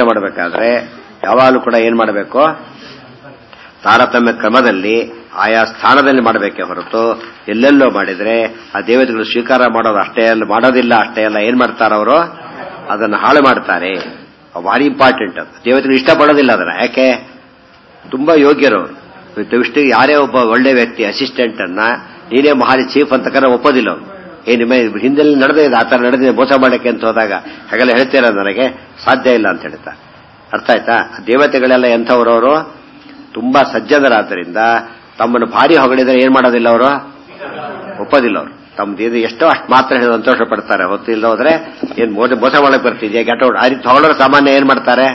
ಯೋಚನೆ ಮಾಡಬೇಕಾದ್ರೆ ಯಾವಾಗಲೂ ಕೂಡ ಏನ್ ಮಾಡಬೇಕು, ತಾರತಮ್ಯ ಕ್ರಮದಲ್ಲಿ ಆಯಾ ಸ್ಥಾನದಲ್ಲಿ ಮಾಡಬೇಕೇ ಹೊರತು ಎಲ್ಲೆಲ್ಲೋ ಮಾಡಿದ್ರೆ ಆ ದೇವತೆಗಳು ಸ್ವೀಕಾರ ಮಾಡೋದು ಅಷ್ಟೇ ಅಲ್ಲ, ಮಾಡೋದಿಲ್ಲ ಅಷ್ಟೇ ಅಲ್ಲ, ಏನ್ ಮಾಡ್ತಾರೆ ಅವರು, ಅದನ್ನು ಹಾಳು ಮಾಡ್ತಾರೆ. ಭಾರಿ ಇಂಪಾರ್ಟೆಂಟ್. ಅದು ದೇವತೆಗಳು ಇಷ್ಟಪಡೋದಿಲ್ಲ ಅದನ್ನ. ಯಾಕೆ, ತುಂಬಾ ಯೋಗ್ಯರವರು. ಇಷ್ಟು ಯಾರೇ ಒಬ್ಬ ಒಳ್ಳೆ ವ್ಯಕ್ತಿ ಅಸಿಸ್ಟೆಂಟ್ ಅನ್ನ ನೀನೇ ಮಹಾಲಿ ಚೀಫ್ ಅಂತ ಕರೆ ಒಪ್ಪೋದಿಲ್ಲ ಅವರು. ನಿಮ್ಮ ಹಿಂದೆ ನಡೆದೇ ಇದೆ, ಆ ತರ ನಡೆದಿದೆ ಮೋಸ ಮಾಡಕ್ಕೆ ಅಂತ ಹೋದಾಗ ಹಾಗೆಲ್ಲ ಹೇಳ್ತೀರ ನನಗೆ ಸಾಧ್ಯ ಇಲ್ಲ ಅಂತ ಹೇಳ್ತಾ. ಅರ್ಥ ಆಯ್ತಾ? ದೇವತೆಗಳೆಲ್ಲ ಎಂಥವ್ರವರು, ತುಂಬಾ ಸಜ್ಜನರಾದ್ದರಿಂದ ತಮ್ಮನ್ನು ಭಾರಿ ಹೊಗಳಿದ್ರೆ ಏನ್ ಮಾಡೋದಿಲ್ಲ ಅವರು, ಒಪ್ಪೋದಿಲ್ಲ ಅವರು. ತಮ್ದು ಎಷ್ಟೋ ಅಷ್ಟು ಮಾತ್ರ ಹೇಳಿ ಸಂತೋಷ ಪಡ್ತಾರೆ. ಹೊತ್ತಿಲ್ಲ ಹೋದ್ರೆ ಏನ್ ಮೋಸ ಮಾಡಕ್ ಬರ್ತಿದ್ಯಾ ಗೆಟೌಟ್ ಆ ರೀತಿ ಹೊಗಳೋರು ಸಾಮಾನ್ಯ ಏನ್ ಮಾಡ್ತಾರೆ,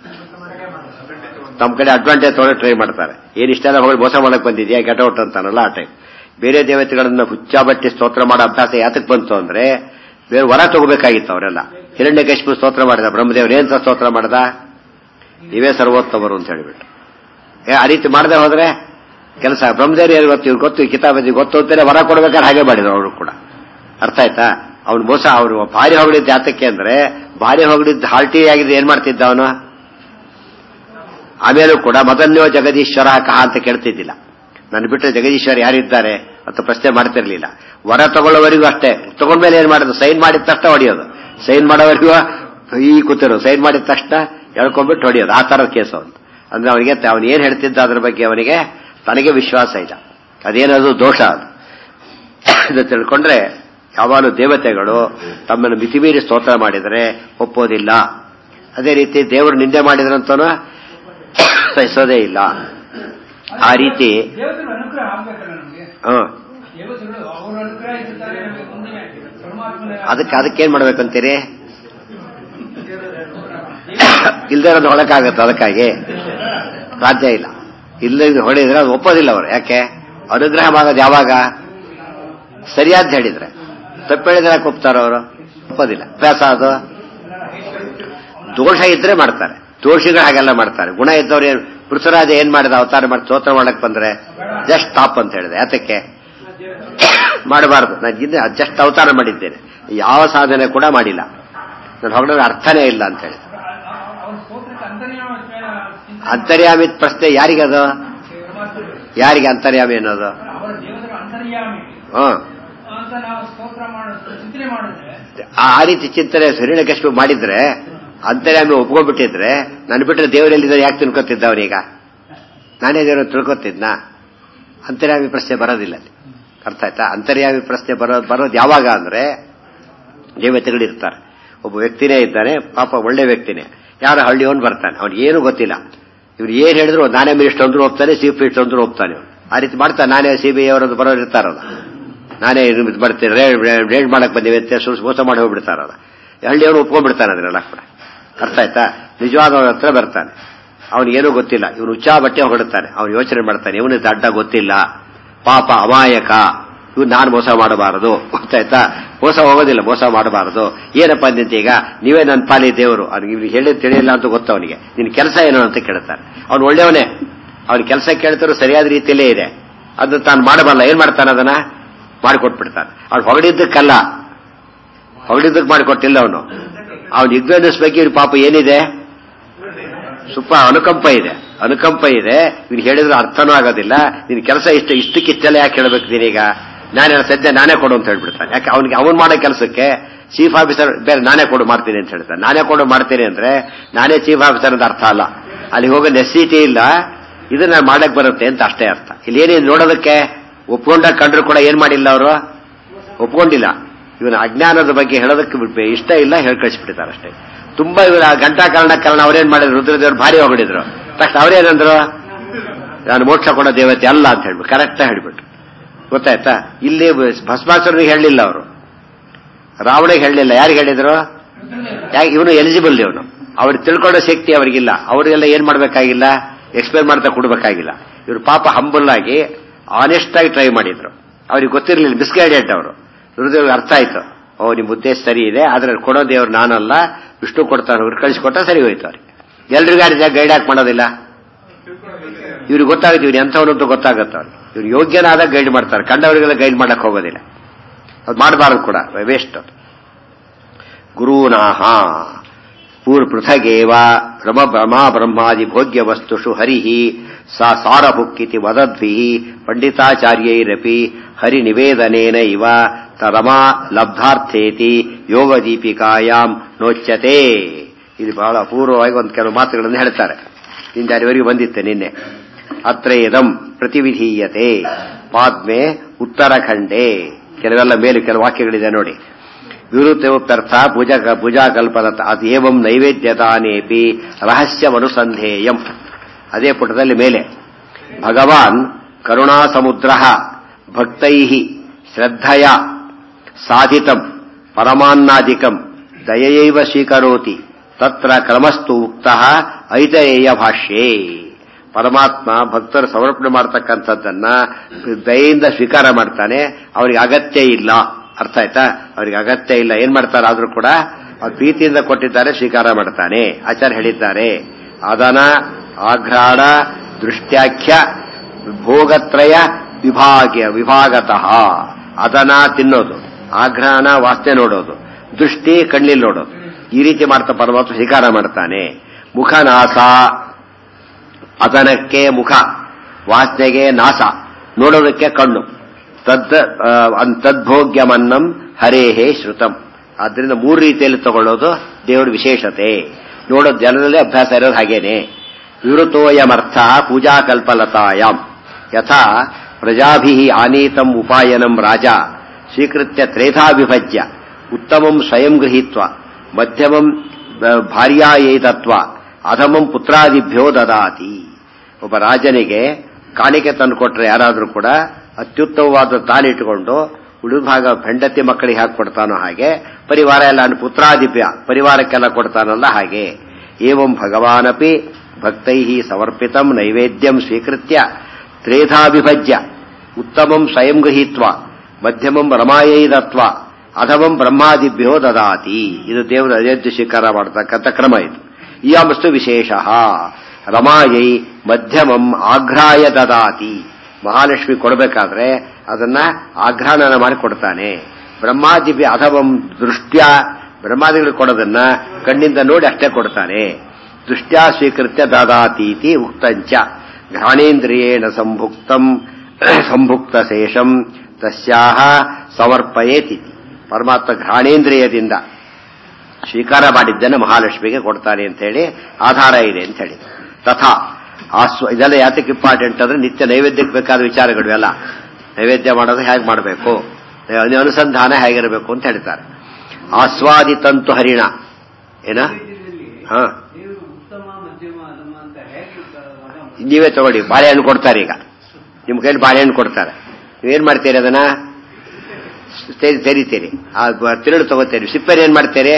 ತಮ್ಮ ಕಡೆ ಅಡ್ವಾಂಟೇಜ್ ತೊಗೊಳಕ್ ಟ್ರೈ ಮಾಡ್ತಾರೆ. ಏನ್ ಇಷ್ಟೆಲ್ಲ ಹೊಗಳು ಮೋಸ ಮಾಡಕ್ ಬಂದಿದ್ಯಾ ಗೆಟೌಟ್ ಅಂತಾನಲ್ಲ ಆ ಟೈಪ್. ಬೇರೆ ದೇವತೆಗಳನ್ನ ಹುಚ್ಚಾಬಟ್ಟಿ ಸ್ತೋತ್ರ ಮಾಡೋ ಅಭ್ಯಾಸ ಯಾತಕ್ ಬಂತು ಅಂದ್ರೆ ಬೇರೆ ವರ ತಗೋಬೇಕಾಗಿತ್ತು ಅವರೆಲ್ಲ. ಹಿರಣ್ಯಕಶಿಪು ಸ್ತೋತ್ರ ಮಾಡಿದ, ಬ್ರಹ್ಮದೇವರು ಏನ್ ಸ್ತೋತ್ರ ಮಾಡ್ದ, ನೀವೇ ಸರ್ವೋತ್ತಮರು ಅಂತ ಹೇಳಿಬಿಟ್ಟು. ಆ ರೀತಿ ಮಾಡದೆ ಹೋದ್ರೆ ಕೆಲಸ ಬ್ರಹ್ಮದೇವರು ಏನು ಗೊತ್ತು, ಇವ್ರು ಗೊತ್ತು, ಕಿತಾಬದಿ ಗೊತ್ತು ಅಂತಾನೆ ವರ ಕೊಡ್ಬೇಕಾದ್ರೆ ಹಾಗೆ ಮಾಡಿದ್ರು ಅವರು ಕೂಡ. ಅರ್ಥ ಆಯ್ತಾ? ಅವ್ನು ಮೋಸ, ಅವ್ರು ಭಾರಿ ಹೊಗಳಿದ್ದ ಯಾತಕ್ಕೆ ಅಂದ್ರೆ ಭಾರಿ ಹೊಗಳಿದ್ದ ಹಾಲ್ಟಿ ಆಗಿದೆ ಏನ್ ಮಾಡ್ತಿದ್ದ ಅವನು. ಆಮೇಲೂ ಕೂಡ ಮದನ್ಯೋ ಜಗದೀಶ್ವರ ಕಹ ಅಂತ ಕೇಳ್ತಿದ್ದಿಲ್ಲ. ನನ್ನ ಬಿಟ್ಟರೆ ಜಗದೀಶ್ವರ ಯಾರಿದ್ದಾರೆ ಅಂತ ಪ್ರಶ್ನೆ ಮಾಡ್ತಿರ್ಲಿಲ್ಲ. ವರ ತಗೊಳ್ಳೋವರೆಗೂ ಅಷ್ಟೇ. ತಗೊಂಡ್ಮೇಲೆ ಏನ್ ಮಾಡೋದು, ಸೈನ್ ಮಾಡಿದ ತಕ್ಷಣ ಹೊಡೆಯೋದು. ಸೈನ್ ಮಾಡೋವರೆಗೂ ಈ ಕೂತಿರೋದು, ಸೈನ್ ಮಾಡಿದ ತಕ್ಷಣ ಹೇಳ್ಕೊಂಡ್ಬಿಟ್ಟು ಹೊಡೆಯೋದು. ಆ ತರದ ಕೇಸು ಅವನು. ಅಂದ್ರೆ ಅವನಿಗೆ ಅವನು ಏನ್ ಹೇಳ್ತಿದ್ದ ಅದ್ರ ಬಗ್ಗೆ ಅವನಿಗೆ ತನಗೆ ವಿಶ್ವಾಸ ಇಲ್ಲ. ಅದೇನದು ದೋಷ. ಅದು ಇದು ತಿಳ್ಕೊಂಡ್ರೆ ಯಾವಾಗಲೂ ದೇವತೆಗಳು ತಮ್ಮನ್ನು ಮಿತಿಮೀರಿ ಸ್ತೋತ್ರ ಮಾಡಿದರೆ ಒಪ್ಪೋದಿಲ್ಲ. ಅದೇ ರೀತಿ ದೇವರು ನಿಂದೆ ಮಾಡಿದ್ರಂತನೂ ಸಹಿಸೋದೇ ಇಲ್ಲ. ಆ ರೀತಿ ಅದಕ್ಕೇನ್ ಮಾಡ್ಬೇಕಂತೀರಿ, ಇಲ್ದೇ ಇರೋದು ಹೊಳಕಾಗತ್ತೆ. ಅದಕ್ಕಾಗಿ ಸಾಧ್ಯ ಇಲ್ಲ. ಇಲ್ಲದ ಹೊಡೆದ್ರೆ ಅದು ಒಪ್ಪೋದಿಲ್ಲ ಅವರು. ಯಾಕೆ, ಅನುಗ್ರಹ ಆಗೋದು ಯಾವಾಗ, ಸರಿಯಾದ ಹೇಳಿದ್ರೆ. ತಪ್ಪು ಹೇಳಿದ್ರೆ ಯಾಕೆ ಒಪ್ತಾರೋ ಅವರು, ಒಪ್ಪೋದಿಲ್ಲ. ಅಭ್ಯಾಸ ಅದು. ದೋಷ ಇದ್ರೆ ಮಾಡ್ತಾರೆ, ದೋಷಿಗಳು ಹಾಗೆಲ್ಲ ಮಾಡ್ತಾರೆ. ಗುಣ ಇದ್ದವ್ರು ಏನು, ಪೃಥ್ವಿರಾಜ ಏನ್ ಮಾಡಿದ, ಅವತಾರ ಮಾಡಿ ಸ್ತೋತ್ರ ಮಾಡಕ್ ಬಂದ್ರೆ ಜಸ್ಟ್ ಸ್ಟಾಪ್ ಅಂತ ಹೇಳಿದೆ. ಯಾತಕ್ಕೆ ಮಾಡಬಾರ್ದು, ನಾನು ಜಸ್ಟ್ ಅವತಾರ ಮಾಡಿದ್ದೇನೆ, ಯಾವ ಸಾಧನೆ ಕೂಡ ಮಾಡಿಲ್ಲ, ನಾನು ಹೊಗಳೋದ್ರ ಅರ್ಥನೇ ಇಲ್ಲ ಅಂತ ಹೇಳಿದೆ. ಅಂತರ್ಯಾಮಿ ಪ್ರಶ್ನೆ ಯಾರಿಗದು, ಯಾರಿಗೆ ಅಂತರ್ಯಾಮಿ ಅನ್ನೋದು? ಆ ರೀತಿ ಚಿಂತನೆ ಹಿರಣ್ಯಕಶಿಪು ಮಾಡಿದ್ರೆ, ಅಂತರ್ಯಾಮಿ ಒಪ್ಕೊಂಡ್ಬಿಟ್ಟಿದ್ರೆ ನಾನು ಬಿಟ್ಟರೆ ದೇವರೆಲ್ಲಿದ್ದಾರೆ ಯಾಕೆ ತಿಳ್ಕೊತಿದ್ದ ಅವನೀಗ? ನಾನೇ ದೇವರು ತಿಳ್ಕೊತಿದ್ನ? ಅಂತರ್ಯಾಮಿ ಪ್ರಶ್ನೆ ಬರೋದಿಲ್ಲ. ಅರ್ಥ ಆಯ್ತಾ? ಅಂತರ್ಯಾಮಿ ಪ್ರಶ್ನೆ ಬರೋದು ಯಾವಾಗ ಅಂದ್ರೆ ದೇವತೆಗಳಿರ್ತಾರೆ. ಒಬ್ಬ ವ್ಯಕ್ತಿನೇ ಇದ್ದಾನೆ, ಪಾಪ ಒಳ್ಳೆ ವ್ಯಕ್ತಿನೇ, ಯಾರ ಹಳ್ಳಿಯವನು ಬರ್ತಾನೆ, ಅವ್ನಿಗೆ ಏನು ಗೊತ್ತಿಲ್ಲ. ಇವ್ರು ಏನ್ ಹೇಳಿದ್ರು ನಾನೇ ಮಿನಿಸ್ಟರ್ ಅಂದ್ರೂ ಹೋಗ್ತಾನೆ, ಚೀಫ್ ಮಿನಿಸ್ಟರ್ ಅಂದ್ರೂ ಹೋಗ್ತಾನೆ. ಆ ರೀತಿ ಮಾಡ್ತಾನೆ. ನಾನೇ CBI ಅವರದ್ದು ಬರೋರು ಇರ್ತಾರಲ್ಲ, ನಾನೇ ಬರ್ತೀನಿ ರೇಡ್ ಮಾಡಕ್ ಬಂದಿವೆ ಅಂತ ಮೋಸ ಮಾಡಿ ಹೋಗ್ಬಿಡ್ತಾರಲ್ಲ, ಹಳ್ಳಿಯವರು ಒಪ್ಕೊಂಡ್ಬಿಡ್ತಾನೆ ಅದನ್ನೆಲ್ಲ ಕೂಡ. ಅರ್ಥ ಆಯ್ತಾ? ನಿಜವಾದವ್ರ ಹತ್ರ ಬರ್ತಾನೆ, ಅವನಿಗೇನೂ ಗೊತ್ತಿಲ್ಲ, ಇವನು ಹುಚ್ಚಾ ಬಟ್ಟೆ ಹೊಗಡುತ್ತಾನೆ. ಅವನು ಯೋಚನೆ ಮಾಡ್ತಾನೆ, ಇವನು ಅಡ್ಡ ಗೊತ್ತಿಲ್ಲ, ಪಾಪ ಅಮಾಯಕ, ಇವ್ನು ನಾನು ಮೋಸ ಮಾಡಬಾರದು. ಗೊತ್ತಾಯ್ತಾ? ಮೋಸ ಹೋಗೋದಿಲ್ಲ, ಮೋಸ ಮಾಡಬಾರದು. ಏನಪ್ಪ ಅಂದಂತೆ ಈಗ ನೀವೇ ನನ್ನ ಪಾಲಿ ದೇವರು, ಅವ್ನಿಗೆ ಹೇಳಿ ತಿಳಿಯಿಲ್ಲ ಅಂತ ಗೊತ್ತು ಅವನಿಗೆ. ನಿನ್ ಕೆಲಸ ಏನು ಅಂತ ಕೇಳ್ತಾನೆ. ಅವ್ನು ಒಳ್ಳೆಯವನೇ, ಅವ್ನ ಕೆಲಸ ಕೇಳ್ತಾರೋ ಸರಿಯಾದ ರೀತಿಯಲ್ಲೇ ಇದೆ, ಅದನ್ನ ತಾನು ಮಾಡಬಲ್ಲ. ಏನ್ ಮಾಡ್ತಾನೆ, ಅದನ್ನ ಮಾಡಿಕೊಟ್ಬಿಡ್ತಾನೆ. ಅವ್ನು ಹೊಗಳಿದ್ದಕ್ಕಲ್ಲ, ಹೊಗಳಿದ್ದಕ್ಕೆ ಮಾಡಿಕೊಟ್ಟಿಲ್ಲ ಅವನು. ಅವ್ನು ಇಗ್ನೋರೆನ್ಸ್ ಬಗ್ಗೆ ಇವ್ರ ಪಾಪ ಏನಿದೆ, ಸ್ವಲ್ಪ ಅನುಕಂಪ ಇದೆ, ಅನುಕಂಪ ಇದೆ. ಇವ್ನು ಹೇಳಿದ್ರೆ ಅರ್ಥನೂ ಆಗೋದಿಲ್ಲ. ನಿನ್ ಕೆಲಸ ಇಷ್ಟಕ್ಕಿಷ್ಟೆಲ್ಲ ಯಾಕೆ ಹೇಳ್ಬೇಕು ನೀನೀಗ, ನಾನೇ ಸದ್ಯ ನಾನೇ ಕೊಡು ಅಂತ ಹೇಳ್ಬಿಡ್ತಾನೆ. ಯಾಕೆ ಅವನಿಗೆ ಅವನು ಮಾಡೋ ಕೆಲಸಕ್ಕೆ ಚೀಫ್ ಆಫೀಸರ್ ಬೇರೆ ನಾನೇ ಕೊಡು ಮಾಡ್ತೀನಿ ಅಂತ ಹೇಳ್ತಾನೆ. ನಾನೇ ಕೊಡು ಮಾಡ್ತೀನಿ ಅಂದ್ರೆ ನಾನೇ ಚೀಫ್ ಆಫೀಸರ್ ಅಂತ ಅರ್ಥ ಅಲ್ಲ. ಅಲ್ಲಿ ಹೋಗೋ ನೆಸಿಟಿ ಇಲ್ಲ, ಇದನ್ನ ಮಾಡಕ್ ಬರುತ್ತೆ ಅಂತ ಅಷ್ಟೇ ಅರ್ಥ. ಇಲ್ಲಿ ಏನೇನು ನೋಡೋದಕ್ಕೆ ಒಪ್ಕೊಂಡಾಗ ಕಂಡ್ರು ಕೂಡ ಏನ್ ಮಾಡಿಲ್ಲ, ಅವರು ಒಪ್ಕೊಂಡಿಲ್ಲ. ಇವನ ಅಜ್ಞಾನದ ಬಗ್ಗೆ ಹೇಳೋದಕ್ಕೆ ಇಷ್ಟ ಇಲ್ಲ, ಹೇಳಿ ಕಳಿಸ್ಬಿಟ್ಟಿದ್ದಾರೆ ಅಷ್ಟೇ. ತುಂಬಾ ಇವರ ಗಂಟಾ ಕಾರಣ ಅವ್ರೇನ್ ಮಾಡಿದ್ರು, ರುದ್ರದೇವ್ರು ಭಾರಿ ಹೊಗಳಿದ್ರು. ತಕ್ಷಣ ಅವ್ರೇನಂದ್ರು, ನಾನು ಮೋಕ್ಷ ಕೊಡೋ ದೇವತೆ ಅಲ್ಲ ಅಂತ ಹೇಳ್ಬಿಟ್ಟು ಕರೆಕ್ಟ್ ಹೇಳ್ಬಿಟ್ರು. ಗೊತ್ತಾಯ್ತಾ? ಇಲ್ಲಿ ಭಸ್ಮಾಸುರನಿಗೆ ಹೇಳಲಿಲ್ಲ ಅವರು, ರಾವಣಿಗೆ ಹೇಳಲಿಲ್ಲ. ಯಾರಿಗೆ ಹೇಳಿದ್ರು? ಯಾಕೆ ಇವನು ಎಲಿಜಿಬಲ್, ಇವನು ಅವ್ರಿಗೆ ತಿಳ್ಕೊಳ್ಳೋ ಶಕ್ತಿ ಅವ್ರಿಗಿಲ್ಲ. ಅವರಿಗೆಲ್ಲ ಏನ್ ಮಾಡ್ಬೇಕಾಗಿಲ್ಲ, ಎಕ್ಸ್ಪ್ಲೇನ್ ಮಾಡ್ತಾ ಕೊಡ್ಬೇಕಾಗಿಲ್ಲ. ಇವರು ಪಾಪ ಹಂಬಲ್ ಆಗಿ ಆನೆಸ್ಟ್ ಆಗಿ ಟ್ರೈ ಮಾಡಿದ್ರು. ಅವ್ರಿಗೆ ಗೊತ್ತಿರಲಿಲ್ಲ, ಮಿಸ್ಗೈಡೆಡ್ ಅವರು. ರುದ್ರದೇವ್ರಿಗೆ ಅರ್ಥ ಆಯ್ತು, ಓ ನಿಮ್ ಉದ್ದೇಶ ಸರಿ ಇದೆ, ಆದ್ರೆ ಕೊಡೋ ದೇವ್ರು ನಾನಲ್ಲ, ವಿಷ್ಣು ಕೊಡ್ತಾನೆ, ಅವ್ರು ಕಳಿಸ್ಕೊಟ್ಟ ಸರಿ ಹೋಯ್ತು. ಅವ್ರಿಗೆ ಎಲ್ರಿಗೂ ಆ ಗೈಡ್ ಹಾಕಿ ಮಾಡೋದಿಲ್ಲ. ಇವ್ರಿಗೆ ಗೊತ್ತಾಗುತ್ತೆ ಇವ್ರು ಎಂಥವನಂತೂ ಗೊತ್ತಾಗತ್ತ. ಅವ್ರಿಗೆ ಇವ್ರು ಯೋಗ್ಯನಾದಾಗ ಗೈಡ್ ಮಾಡ್ತಾರೆ, ಕಂಡವರಿಗೆಲ್ಲ ಗೈಡ್ ಮಾಡಕ್ ಹೋಗೋದಿಲ್ಲ. ಅದು ಮಾಡಬಾರದು ಕೂಡ, ವೇಸ್ಟ್. ಗುರುನಾಹ ಪೃಥಗೇವ ಬ್ರಹ್ಮಾದಿ ಭೋಗ್ಯ ವಸ್ತುಷು ಹರಿ ಸಾ ಸಾರಭುಕ್ಕಿತಿ ವದದ್ಭಿ ಪಂಡಿತಾಚಾರ್ಯೈರಪಿ ಹರಿ ನಿವೇದನೇನ ಇವ ರಮಾ ಲಬ್ಧಾರ್ಥೇತಿ ಯೋಗ ದೀಪಿಕಾಯಾಮ್ ನೋಚ್ಯತೆ. ಇದು ಬಹಳ ಅಪೂರ್ವವಾಗಿ ಒಂದು ಕೆಲವು ಮಾತುಗಳನ್ನು ಹೇಳ್ತಾರೆ. ನಿಂದಾರಿವರೆಗೆ ಬಂದಿತ್ತೆ ನಿನ್ನೆ. ಅತ್ರ ಇದಂ ಪ್ರತಿವಿಧೀಯತೆ ಪಾದ್ಮೆ ಉತ್ತರಾಖಂಡೇ. ಕೆಲವೆಲ್ಲ ಮೇಲೆ ಕೆಲವು ವಾಕ್ಯಗಳಿದೆ ನೋಡಿ. ವಿವೃತ್ತೋಪ್ಯರ್ಥ ಭುಜಾಕಲ್ಪನ ಅದೇವಂ ನೈವೇದ್ಯತಾನೇಪಿ ರಹಸ್ಯವನುಸಂಧೇಯಂ. ಅದೇ ಪುಟದಲ್ಲಿ ಮೇಲೆ ಭಗವಾನ್ ಕರುಣಾಸಮುದ್ರ ಭಕ್ತೈ ಶ್ರದ್ಧಯ ಸಾಧಿತಂ ಪರಮಾನ್ನಾದಿಕಂ ದಯೈವ ಸ್ವೀಕರೋತಿ ತತ್ರ ಕ್ರಮಸ್ತು ಉಕ್ತಃ ಐತರೇಯ ಭಾಷ್ಯೇ. ಪರಮಾತ್ಮ ಭಕ್ತರು ಸಮರ್ಪಣೆ ಮಾಡತಕ್ಕಂಥದ್ದನ್ನ ದಯೆಯಿಂದ ಸ್ವೀಕಾರ ಮಾಡ್ತಾನೆ. ಅವರಿಗೆ ಅಗತ್ಯ ಇಲ್ಲ. ಅರ್ಥ ಆಯ್ತಾ? ಅವರಿಗೆ ಅಗತ್ಯ ಇಲ್ಲ. ಏನ್ ಮಾಡ್ತಾರಾದ್ರೂ ಕೂಡ ಅವ್ರು ಪ್ರೀತಿಯಿಂದ ಕೊಟ್ಟಿದ್ದಾರೆ, ಸ್ವೀಕಾರ ಮಾಡ್ತಾನೆ. ಆಚಾರ್ಯ ಹೇಳಿದ್ದಾರೆ, ಅದನ ಆಘ್ರಾಣ ದೃಷ್ಟ್ಯಾಖ್ಯ ಭೋಗತ್ರಯ ವಿಭಾಗತಃ. ಅದನ ತಿನ್ನೋದು, ಆಘ್ರಾಣ ವಾಸನೆ ನೋಡೋದು, ದೃಷ್ಟಿ ಕಣ್ಣಿಲ್ ನೋಡೋದು, ಈ ರೀತಿ ಮಾಡ್ತಾ ಪರಮಾತ್ಮ ಸ್ವೀಕಾರ ಮಾಡ್ತಾನೆ. ಮುಖನಾಸ, ಅದನಕ್ಕೆ ಮುಖ, ವಾಸನೆಗೆ ನಾಸ, ನೋಡೋದಕ್ಕೆ ಕಣ್ಣು. ತದ್ಭೋಗ್ಯಮನ್ನಂ ಹರೇಹೇ ಶ್ರುತಂ. ಆದ್ದರಿಂದ ಮೂರು ರೀತಿಯಲ್ಲಿ ತಗೊಳ್ಳೋದು ದೇವರ ವಿಶೇಷತೆ. ನೋಡೋದು ಜನರಲ್ಲೇ ಅಭ್ಯಾಸ ಇರೋದು ಹಾಗೇನೆ. ವಿವೃತೋಯಮರ್ಥ ಪೂಜಾಕಲ್ಪಲತಾಯಾಮ್ ಯಥಾ ಪ್ರಜಾಭಿ ಆನೀತಂ ಉಪಾಯನಂ ರಾಜ ಸ್ವೀಕೃತ್ಯ ತ್ರೇಧಾ ವಿಭಜ್ಯ ಉತ್ತಮಂ ಸ್ವಯಂ ಗೃಹೀತ್ವ ಮಧ್ಯಮಂ ಭಾರ್ಯಾಯೈತತ್ವ ಅಧಮಂ ಪುತ್ರಾದಿಭ್ಯೋ ದದಾತಿ. ಒಬ್ಬ ರಾಜನಿಗೆ ಕಾಣಿಕೆ ತಂದುಕೊಟ್ರೆ ಯಾರಾದ್ರೂ ಕೂಡ ಅತ್ಯುತ್ತಮವಾದ ತಾನಿಟ್ಟುಕೊಂಡು ಉಳಿದ ಭಾಗ ಹೆಂಡತಿ ಮಕ್ಕಳಿಗೆ ಹಾಕಿ ಕೊಡ್ತಾನೋ ಹಾಗೆ ಪರಿವಾರ ಎಲ್ಲ ಪುತ್ರಾದಿಭ್ಯ ಪರಿವಾರಕ್ಕೆಲ್ಲ ಕೊಡ್ತಾನಲ್ಲ ಹಾಗೆ. ಏವಂ ಭಗವಾನಪಿ ಭಕ್ತೈ ಸಮರ್ಪಿತಂ ನೈವೇದ್ಯಂ ಸ್ವೀಕೃತ್ಯ ತ್ರೇಧಾ ವಿಭಜ್ಯ ಉತ್ತಮಂ ಸ್ವಯಂ ಗೃಹೀತ್ವ ಮಧ್ಯಮಂ ರಮಾಯೈದತ್ವ ಅಧಮಂ ಬ್ರಹ್ಮಾದಿಭ್ಯೋ ದದಾತಿ. ಇದು ದೇವರ ನೈವೇದ್ಯ ಸ್ವೀಕಾರ ಮಾಡತಕ್ಕಂಥ ಕ್ರಮ. ಇದು ಇಯಮಸ್ತು ವಿಶೇಷ. ರಮಾಯೈ ಮಧ್ಯಮಂ ಆಘ್ರಾಯ ದದಾತಿ. ಮಹಾಲಕ್ಷ್ಮಿ ಕೊಡಬೇಕಾದ್ರೆ ಅದನ್ನ ಆಘ್ರಾಣನ ಮಾಡಿ ಕೊಡ್ತಾನೆ. ಬ್ರಹ್ಮಾದಿಭ್ಯ ಅಧಮಂ ದೃಷ್ಟ್ಯ, ಬ್ರಹ್ಮಾದಿಗಳು ಕೊಡೋದನ್ನ ಕಣ್ಣಿಂದ ನೋಡಿ ಅಷ್ಟೇ ಕೊಡ್ತಾನೆ. ದೃಷ್ಟ್ಯಾ ಸ್ವೀಕೃತ್ಯ ದದಾತೀತಿ ಉಕ್ತಂಚ ಘ್ರಾಣೇಂದ್ರಿಯೇಣ ಸಂಭುಕ್ತ ಶೇಷಂ ತಸ್ಯಾಹ ಸಮರ್ಪಯೇತಿ. ಪರಮಾತ್ಮ ಘ್ರಾಣೇಂದ್ರಿಯದಿಂದ ಸ್ವೀಕಾರ ಮಾಡಿದ್ದನ್ನು ಮಹಾಲಕ್ಷ್ಮಿಗೆ ಕೊಡ್ತಾನೆ ಅಂತ ಹೇಳಿ ಆಧಾರ ಇದೆ ಅಂತ ಹೇಳಿ. ತಥಾ ಇದೆಲ್ಲ ಯಾತಕ್ಕೆ ಇಂಪಾರ್ಟೆಂಟ್ ಅಂದ್ರೆ ನಿತ್ಯ ನೈವೇದ್ಯಕ್ಕೆ ಬೇಕಾದ ವಿಚಾರಗಳು ಎಲ್ಲ. ನೈವೇದ್ಯ ಮಾಡೋದು ಹೇಗೆ ಮಾಡಬೇಕು, ಅನುಸಂಧಾನ ಹೇಗಿರಬೇಕು ಅಂತ ಹೇಳ್ತಾರೆ. ಆಸ್ವಾದಿತಂತು ಹರಿಣ ಏನ ನೀವೇ ತಗೊಳ್ಳಿ. ಬಾಳೆಹಣ್ಣು ಕೊಡ್ತಾರೆ, ಈಗ ನಿಮ್ ಕೈಲಿ ಬಾಳೆಹಣ್ಣು ಕೊಡ್ತಾರೆ. ನೀವೇನ್ ಮಾಡ್ತೀರಿ? ಅದನ್ನ ತೆರಿತೀರಿ, ತಿರುಳು ತಗೋತೀರಿ. ಸಿಪ್ಪೆನ ಏನ್ ಮಾಡ್ತೀರಿ?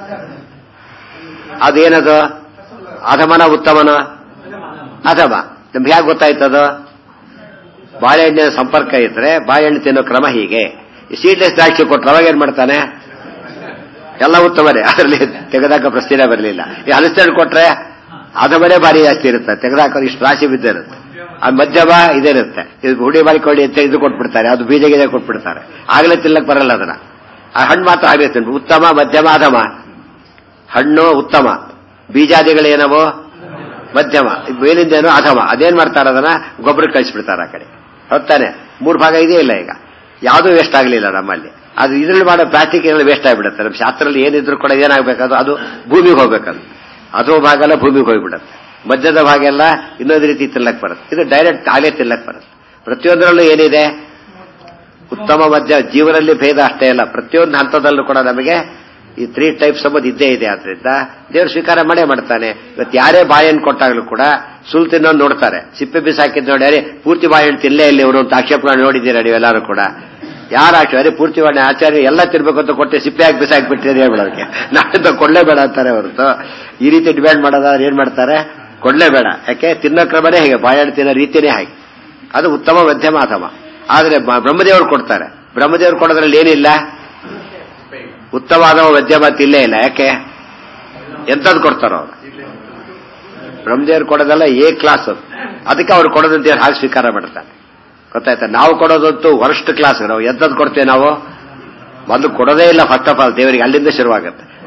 ಅದೇನದು ಅಧಮನ ಉತ್ತಮನ? ಅಧಮ. ನಮ್ಗೆ ಹೇಗೆ ಗೊತ್ತಾಯ್ತದು? ಬಾಳೆಹಣ್ಣಿನ ಸಂಪರ್ಕ ಇದ್ರೆ ಬಾಳೆಹಣ್ಣು ತಿನ್ನೋ ಕ್ರಮ ಹೀಗೆ. ಸೀಡ್ಲೆಸ್ ದ್ರಾಕ್ಷಿ ಕೊಟ್ಟರೆ ಅವಾಗ ಏನ್ ಮಾಡ್ತಾನೆ? ಎಲ್ಲ ಉತ್ತಮನೇ, ಅದರಲ್ಲಿ ತೆಗೆದಾಕ ಪ್ರಶ್ನೆ ಬರಲಿಲ್ಲ. ಈ ಹಲಸಿನ ಕೊಟ್ರೆ ಅಧಮನೇ ಭಾರಿ ಜಾಸ್ತಿ ಇರುತ್ತೆ, ತೆಗೆದಾಕ ಇಷ್ಟು ರಾಶಿ ಬಿದ್ದಿರುತ್ತೆ. ಆ ಮಧ್ಯಮ ಇದೇರುತ್ತೆ. ಇದು ಹುಡಿ ಮಾಡಿಕೊಳ್ಳಿ ಅಂತ ಇದು ಕೊಟ್ಬಿಡ್ತಾರೆ, ಅದು ಬೀಜ ಗೀಜ ಕೊಟ್ಬಿಡ್ತಾರೆ. ಆಗಲೇ ತಿನ್ನಕ್ ಬರಲ್ಲ ಅದನ್ನ. ಆ ಹಣ್ಣು ಮಾತ್ರ ಆಗಲೇ ತಿನ್. ಉತ್ತಮ ಮಧ್ಯಮ ಅಧಮ. ಹಣ್ಣು ಉತ್ತಮ, ಬೀಜಾದಿಗಳೇನವೋ ಮಧ್ಯಮ, ಮೇಲಿಂದೇನೋ ಅಧಮ. ಅದೇನ್ ಮಾಡ್ತಾರೆ? ಅದನ್ನ ಗೊಬ್ಬರ ಕಳಿಸ್ಬಿಡ್ತಾರೆ ಆ ಕಡೆ. ಹೊತ್ತಾನೆ 3 ಭಾಗ ಇದೆಯೇ ಇಲ್ಲ. ಈಗ ಯಾವುದೂ ವೇಸ್ಟ್ ಆಗಲಿಲ್ಲ ನಮ್ಮಲ್ಲಿ. ಅದು ಇದ್ರಲ್ಲಿ ಮಾಡೋ ಪ್ಲಾಸ್ಟಿಕ್ ಏನೆಲ್ಲ ವೇಸ್ಟ್ ಆಗಿಬಿಡುತ್ತೆ. ನಮ್ಮ ಶಾಸ್ತ್ರದಲ್ಲಿ ಏನಿದ್ರು ಕೂಡ ಏನಾಗಬೇಕದು? ಅದು ಭೂಮಿಗೆ ಹೋಗ್ಬೇಕದು. ಅದು ಭಾಗ ಎಲ್ಲ ಭೂಮಿಗೆ ಹೋಗ್ಬಿಡುತ್ತೆ. ಮಧ್ಯದ ಭಾಗ ಎಲ್ಲ ಇನ್ನೊಂದು ರೀತಿ ತಿನ್ನಕ್ ಬರುತ್ತೆ. ಇದು ಡೈರೆಕ್ಟ್ ಆಗಲೇ ತಿನ್ನಕ್ ಬರುತ್ತೆ. ಪ್ರತಿಯೊಂದರಲ್ಲೂ ಏನಿದೆ? ಉತ್ತಮ ಮಧ್ಯ. ಜೀವನದಲ್ಲಿ ಭೇದ ಅಷ್ಟೇ ಅಲ್ಲ, ಪ್ರತಿಯೊಂದು ಹಂತದಲ್ಲೂ ಕೂಡ ನಮಗೆ ಈ 3 ಟೈಪ್ಸ್ ಎಂಬುದು ಇದ್ದೇ ಇದೆ. ಆದ್ರಿಂದ ದೇವರು ಸ್ವೀಕಾರ ಮಾಡೇ ಮಾಡ್ತಾನೆ. ಇವತ್ತು ಯಾರೇ ಬಾಳೆಹಣ್ಣು ಕೊಟ್ಟಾಗಲೂ ಕೂಡ ಸುಲ್ ತಿನ್ನೋದು ನೋಡ್ತಾರೆ. ಸಿಪ್ಪೆ ಬಿಸಾಕಿದ್ ನೋಡಿ, ಅರೆ ಪೂರ್ತಿ ಬಾಳೆಹಣ್ಣು ತಿನ್ನಲೇ ಇಲ್ಲಿ ಇವರು ಅಂತ ಆಕ್ಷೇಪಗಳು ನೋಡಿದ್ದೀರಾ ನೀವೆಲ್ಲರೂ ಕೂಡ? ಯಾರು ಅರೆ ಪೂರ್ತಿ ಬಾಳೆ ಆಚಾರ್ಯ ಎಲ್ಲ ತಿನ್ಬೇಕು ಅಂತ ಕೊಟ್ಟೆ ಸಿಪ್ಪೆ ಹಾಕಿ ಬಿಸಾಕ್ಬಿಟ್ಟಿದೆ ಹೇಳೋದಕ್ಕೆ ನಾಳೆ ಕೊಡ್ಲೇಬೇಡ ಅಂತಾರೆ ಹೊರತು. ಈ ರೀತಿ ಡಿಮ್ಯಾಂಡ್ ಮಾಡೋದಾದ್ರೆ ಏನ್ ಮಾಡ್ತಾರೆ? ಕೊಡ್ಲೇಬೇಡ. ಯಾಕೆ? ತಿನ್ನೋ ಕ್ರಮನೇ ಹೇಗೆ, ಬಾಳೆಹಣ್ಣು ತಿನ್ನೋ ರೀತಿನೇ ಹಾಗೆ. ಅದು ಉತ್ತಮ ಮಧ್ಯಮ ಅಧಮ. ಆದ್ರೆ ಬ್ರಹ್ಮದೇವರು ಕೊಡ್ತಾರೆ. ಬ್ರಹ್ಮದೇವರು ಕೊಡೋದ್ರಲ್ಲಿ ಏನಿಲ್ಲ, ಉತ್ತಮವಾದ ಮಧ್ಯಮ ಇಲ್ಲೇ ಇಲ್ಲ. ಯಾಕೆ? ಎಂತದ್ದು ಕೊಡ್ತಾರೋ ಅವರು. ಬ್ರಹ್ಮದೇವರು ಕೊಡೋದಲ್ಲ ಎ ಕ್ಲಾಸ್ ಅದು. ಅದಕ್ಕೆ ಅವ್ರು ಕೊಡೋದಂತ ಹಾಗೆ ಸ್ವೀಕಾರ ಮಾಡ್ತಾರೆ. ಗೊತ್ತಾಯ್ತಾ? ನಾವು ಕೊಡೋದಂತೂ ವರ್ಸ್ಟ್ ಕ್ಲಾಸ್. ನಾವು ಎಂತದ್ದು ಕೊಡ್ತೇವೆ? ನಾವು ಮೊದಲು ಕೊಡೋದೇ ಇಲ್ಲ ಫಸ್ಟ್ ಆಫ್ ಆಲ್ ದೇವರಿಗೆ. ಅಲ್ಲಿಂದ ಶುರುವಾಗುತ್ತೆ.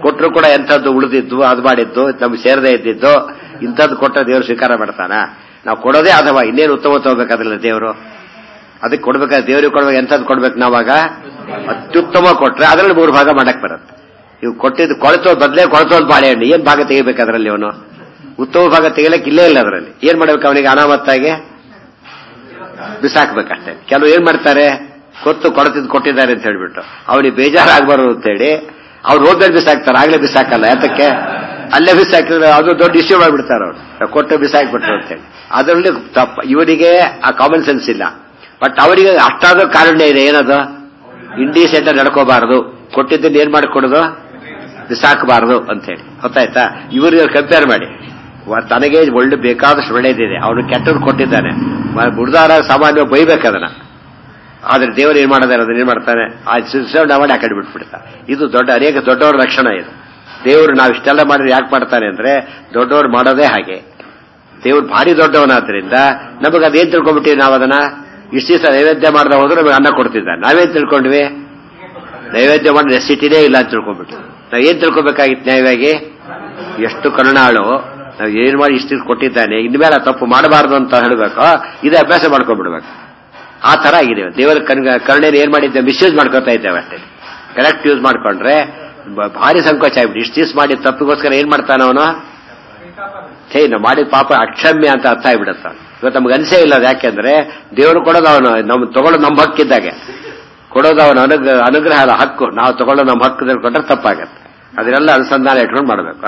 ಕೊಟ್ಟರು ಕೂಡ ಎಂಥದ್ದು ಉಳಿದಿದ್ದು ಅದು ಮಾಡಿದ್ದು ನಮ್ಗೆ ಸೇರದೇ ಇದ್ದಿದ್ದು ಇಂಥದ್ದು ಕೊಟ್ಟರೆ ದೇವರು ಸ್ವೀಕಾರ ಮಾಡ್ತಾನ? ನಾವು ಕೊಡೋದೇ ಅಥವಾ ಇನ್ನೇನು ಉತ್ತಮ ತಗೋಬೇಕಾದ್ರಲ್ಲ ದೇವರು. ಅದಕ್ಕೆ ಕೊಡ್ಬೇಕಾದ್ರೆ ದೇವ್ರಿಗೆ ಕೊಡ್ಬೇಕು, ಎಂಥದ್ದು ಕೊಡ್ಬೇಕು ನಾವಾಗ? ಅತ್ಯುತ್ತಮ ಕೊಟ್ರೆ ಅದರಲ್ಲಿ 3 ಭಾಗ ಮಾಡಕ್ ಬರುತ್ತೆ. ಇವು ಕೊಟ್ಟಿದ್ದು ಬದಲೇ ಕೊಳತೋದ್ ಬಾಳೆಹಣ್ಣು, ಏನ್ ಭಾಗ ತೆಗಿಬೇಕು ಅದರಲ್ಲಿ? ಅವನು ಉತ್ತಮ ಭಾಗ ತೆಗಿಲಕ್ಕೆ ಇಲ್ಲೇ ಇಲ್ಲ ಅದರಲ್ಲಿ. ಏನ್ ಮಾಡ್ಬೇಕು ಅವನಿಗೆ? ಅನಾಮತ್ತಾಗಿ ಬಿಸಾಕ್ಬೇಕಷ್ಟೇ. ಕೆಲವು ಏನ್ ಮಾಡ್ತಾರೆ, ಕೊಟ್ಟಿದ್ದಾರೆ ಅಂತ ಹೇಳ್ಬಿಟ್ಟು ಅವನಿಗೆ ಬೇಜಾರಾಗಬಾರ್ದು ಅಂತ ಹೇಳಿ ಅವ್ರು ಹೋದ್ಮೇಲೆ ಬಿಸಾಕ್ತಾರೆ, ಆಗ್ಲೇ ಬಿಸಾಕಲ್ಲ. ಯಾತಕ್ಕೆ? ಅಲ್ಲೇ ಬಿಸಾಕಿದ್ರೆ ಅದು ದೊಡ್ಡ ಇಶ್ಯೂ ಮಾಡ್ಬಿಡ್ತಾರೆ ಅವ್ರು, ಕೊಟ್ಟು ಬಿಸಾಕ್ಬಿಟ್ರು ಅಂತ ಹೇಳಿ. ಅದರಲ್ಲಿ ತಪ್ಪ. ಇವರಿಗೆ ಆ ಕಾಮನ್ ಸೆನ್ಸ್ ಇಲ್ಲ, ಬಟ್ ಅವರಿಗೆ ಅಷ್ಟಾದ್ರೂ ಕಾರಣ ಇದೆ. ಏನದು? ಇಂಡಿಸೆಂಟ್ ನಡ್ಕೋಬಾರದು, ಕೊಟ್ಟಿದ್ದನ್ನು ಏನ್ ಮಾಡಿಕೊಡೋದು, ಬಿಸಾಕಬಾರದು ಅಂತ ಹೇಳಿ. ಗೊತ್ತಾಯ್ತಾ? ಇವ್ರಿಗೆ ಕಂಪೇರ್ ಮಾಡಿ, ತನಗೆ ಒಳ್ಳೆ ಬೇಕಾದಷ್ಟು ಒಳ್ಳೇದಿದೆ, ಅವನು ಕೆಟ್ಟದ್ದು ಕೊಟ್ಟಿದ್ದಾನೆ, ಬುಡ್ದಾರ ಸಾಮಾನ್ಯ ಬೈಬೇಕದನ್ನ. ಆದ್ರೆ ದೇವರು ಏನ್ ಮಾಡೋದಾರೆ, ಅದನ್ನ ಏನ್ ಮಾಡ್ತಾನೆ, ಆ ಸಿಸ್ಟಮ್ ಮಾಡಿ ಆ ಕಡೆ ಬಿಟ್ಬಿಡ್ತಾನೆ. ಇದು ಅನೇಕ ದೊಡ್ಡವರ ಲಕ್ಷಣ ಇದು. ದೇವರು ನಾವು ಇಷ್ಟೆಲ್ಲ ಮಾಡಿದ್ರೆ ಯಾಕೆ ಮಾಡ್ತಾನೆ ಅಂದ್ರೆ, ದೊಡ್ಡವರು ಮಾಡೋದೇ ಹಾಗೆ. ದೇವ್ರು ಭಾರಿ ದೊಡ್ಡವನಾದ್ರಿಂದ ನಮಗೆ ಅದೇನ್ ತಿಳ್ಕೊಂಡ್ಬಿಟ್ಟಿವಿ ನಾವು? ಅದನ್ನ ಇಷ್ಟು ದಿವಸ ನೈವೇದ್ಯ ಮಾಡದ ಹೋದ್ರೆ ನಮಗೆ ಅನ್ನ ಕೊಡ್ತಿದ್ದ. ನಾವೇನ್ ತಿಳ್ಕೊಂಡ್ವಿ? ನೈವೇದ್ಯ ಮಾಡಿ ನೆಸಿಟಿನೇ ಇಲ್ಲ ಅಂತ ತಿಳ್ಕೊಂಡ್ಬಿಟ್ಟಿವಿ. ನಾವ್ ಏನ್ ತಿಳ್ಕೊಬೇಕಾಗಿತ್ತು ನ್ಯಾಯವಾಗಿ? ಎಷ್ಟು ಕರುಣಾಳು, ನಾವು ಏನ್ ಮಾಡಿ ಇಷ್ಟು ಕೊಟ್ಟಿದ್ದಾನೆ, ಇನ್ಮೇಲೆ ತಪ್ಪು ಮಾಡಬಾರ್ದು ಅಂತ ಹೇಳಬೇಕು. ಇದೇ ಅಭ್ಯಾಸ ಮಾಡ್ಕೊಂಡ್ಬಿಡ್ಬೇಕು. ಆ ತರ ಆಗಿದೆ. ದೇವರ ಕರುಣೆನ ಏನ್ ಮಾಡಿದ್ದೇವೆ? ಮಿಸ್ಯೂಸ್ ಮಾಡ್ಕೊತಾ ಇದ್ದೇವೆ ಅಷ್ಟೇ. ಕರೆಕ್ಟ್ ಯೂಸ್ ಮಾಡ್ಕೊಂಡ್ರೆ ಭಾರಿ ಸಂಕೋಚ ಆಗ್ಬಿಟ್ಟು ಇಷ್ಟು ದಿವಸ ಮಾಡಿದ ತಪ್ಪಿಗೋಸ್ಕರ ಏನ್ ಮಾಡ್ತಾನ ಅವನು? ನಾವು ಮಾಡಿದ ಪಾಪ ಅಕ್ಷಮ್ಯ ಅಂತ ಅರ್ಥ ಆಗ್ಬಿಡುತ್ತ. ಇವತ್ತು ನಮ್ಗೆ ಅನ್ಸೇ ಇಲ್ಲ. ಯಾಕೆಂದ್ರೆ ದೇವರು ಕೊಡೋದು ಅವನು, ನಮ್ ತಗೊಳ್ಳೋದು ನಮ್ಮ ಹಕ್ಕಿದ್ದಾಗೆ, ಕೊಡೋದು ಅವನ ಅನುಗ್ರಹ ಅಲ್ಲ, ಹಕ್ಕು. ನಾವು ತಗೊಳ್ಳೋ ನಮ್ಮ ಹಕ್ಕದಲ್ಲಿ ಕೊಟ್ಟರೆ ತಪ್ಪಾಗತ್ತೆ. ಅದನ್ನೆಲ್ಲ ಅನುಸಂಧಾನ ಇಟ್ಕೊಂಡು ಮಾಡ್ಬೇಕು.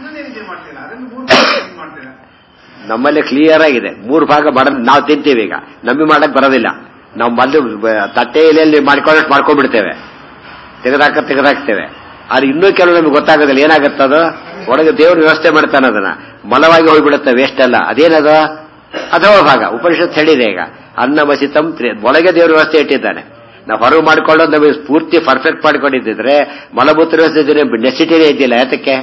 ನಮ್ಮಲ್ಲಿ ಕ್ಲಿಯರ್ ಆಗಿದೆ. 3 ಭಾಗ ಮಾಡೋದು ನಾವು ತಿಂತೀವಿ. ಈಗ ನಮಗೆ ಮಾಡಕ್ ಬರೋದಿಲ್ಲ. ನಾವು ಮೊದಲು ತಟ್ಟೆ ಎಲೆಯಲ್ಲಿ ಮಾಡ್ಕೊಂಡಷ್ಟು ಮಾಡ್ಕೊಂಡ್ಬಿಡ್ತೇವೆ, ತೆಗೆದಾಕ್ತೇವೆ. ಆದ್ರೆ ಇನ್ನೂ ಕೆಲವು ನಮ್ಗೆ ಗೊತ್ತಾಗೋದಿಲ್ಲ. ಏನಾಗತ್ತದು? ಒಳಗೆ ದೇವ್ರ ವ್ಯವಸ್ಥೆ ಮಾಡ್ತಾನೆ, ಅದನ್ನ ಮಲವಾಗಿ ಹೋಗ್ಬಿಡುತ್ತೆ, ವೇಸ್ಟ್ ಎಲ್ಲ. ಅದೇನದು? ಅಥವಾ ಭಾಗ. ಉಪನಿಷತ್ ಹೇಳಿದೆ ಈಗ, ಅನ್ನಮಸಿತಂ ಒಳಗೆ ದೇವ್ರ ವ್ಯವಸ್ಥೆ ಇಟ್ಟಿದ್ದಾನೆ. ನಾವು ಹೊರಗೆ ಮಾಡ್ಕೊಳ್ಳೋದು ನಮಗೆ ಪೂರ್ತಿ ಪರ್ಫೆಕ್ಟ್ ಮಾಡ್ಕೊಂಡಿದ್ದಿದ್ರೆ ಮಲಮೂತ್ರ ವ್ಯವಸ್ಥೆ ನೆಸಿಟಿನೇ ಇದ್ದಿಲ್ಲ. ಯಾತಕ್ಕೆ?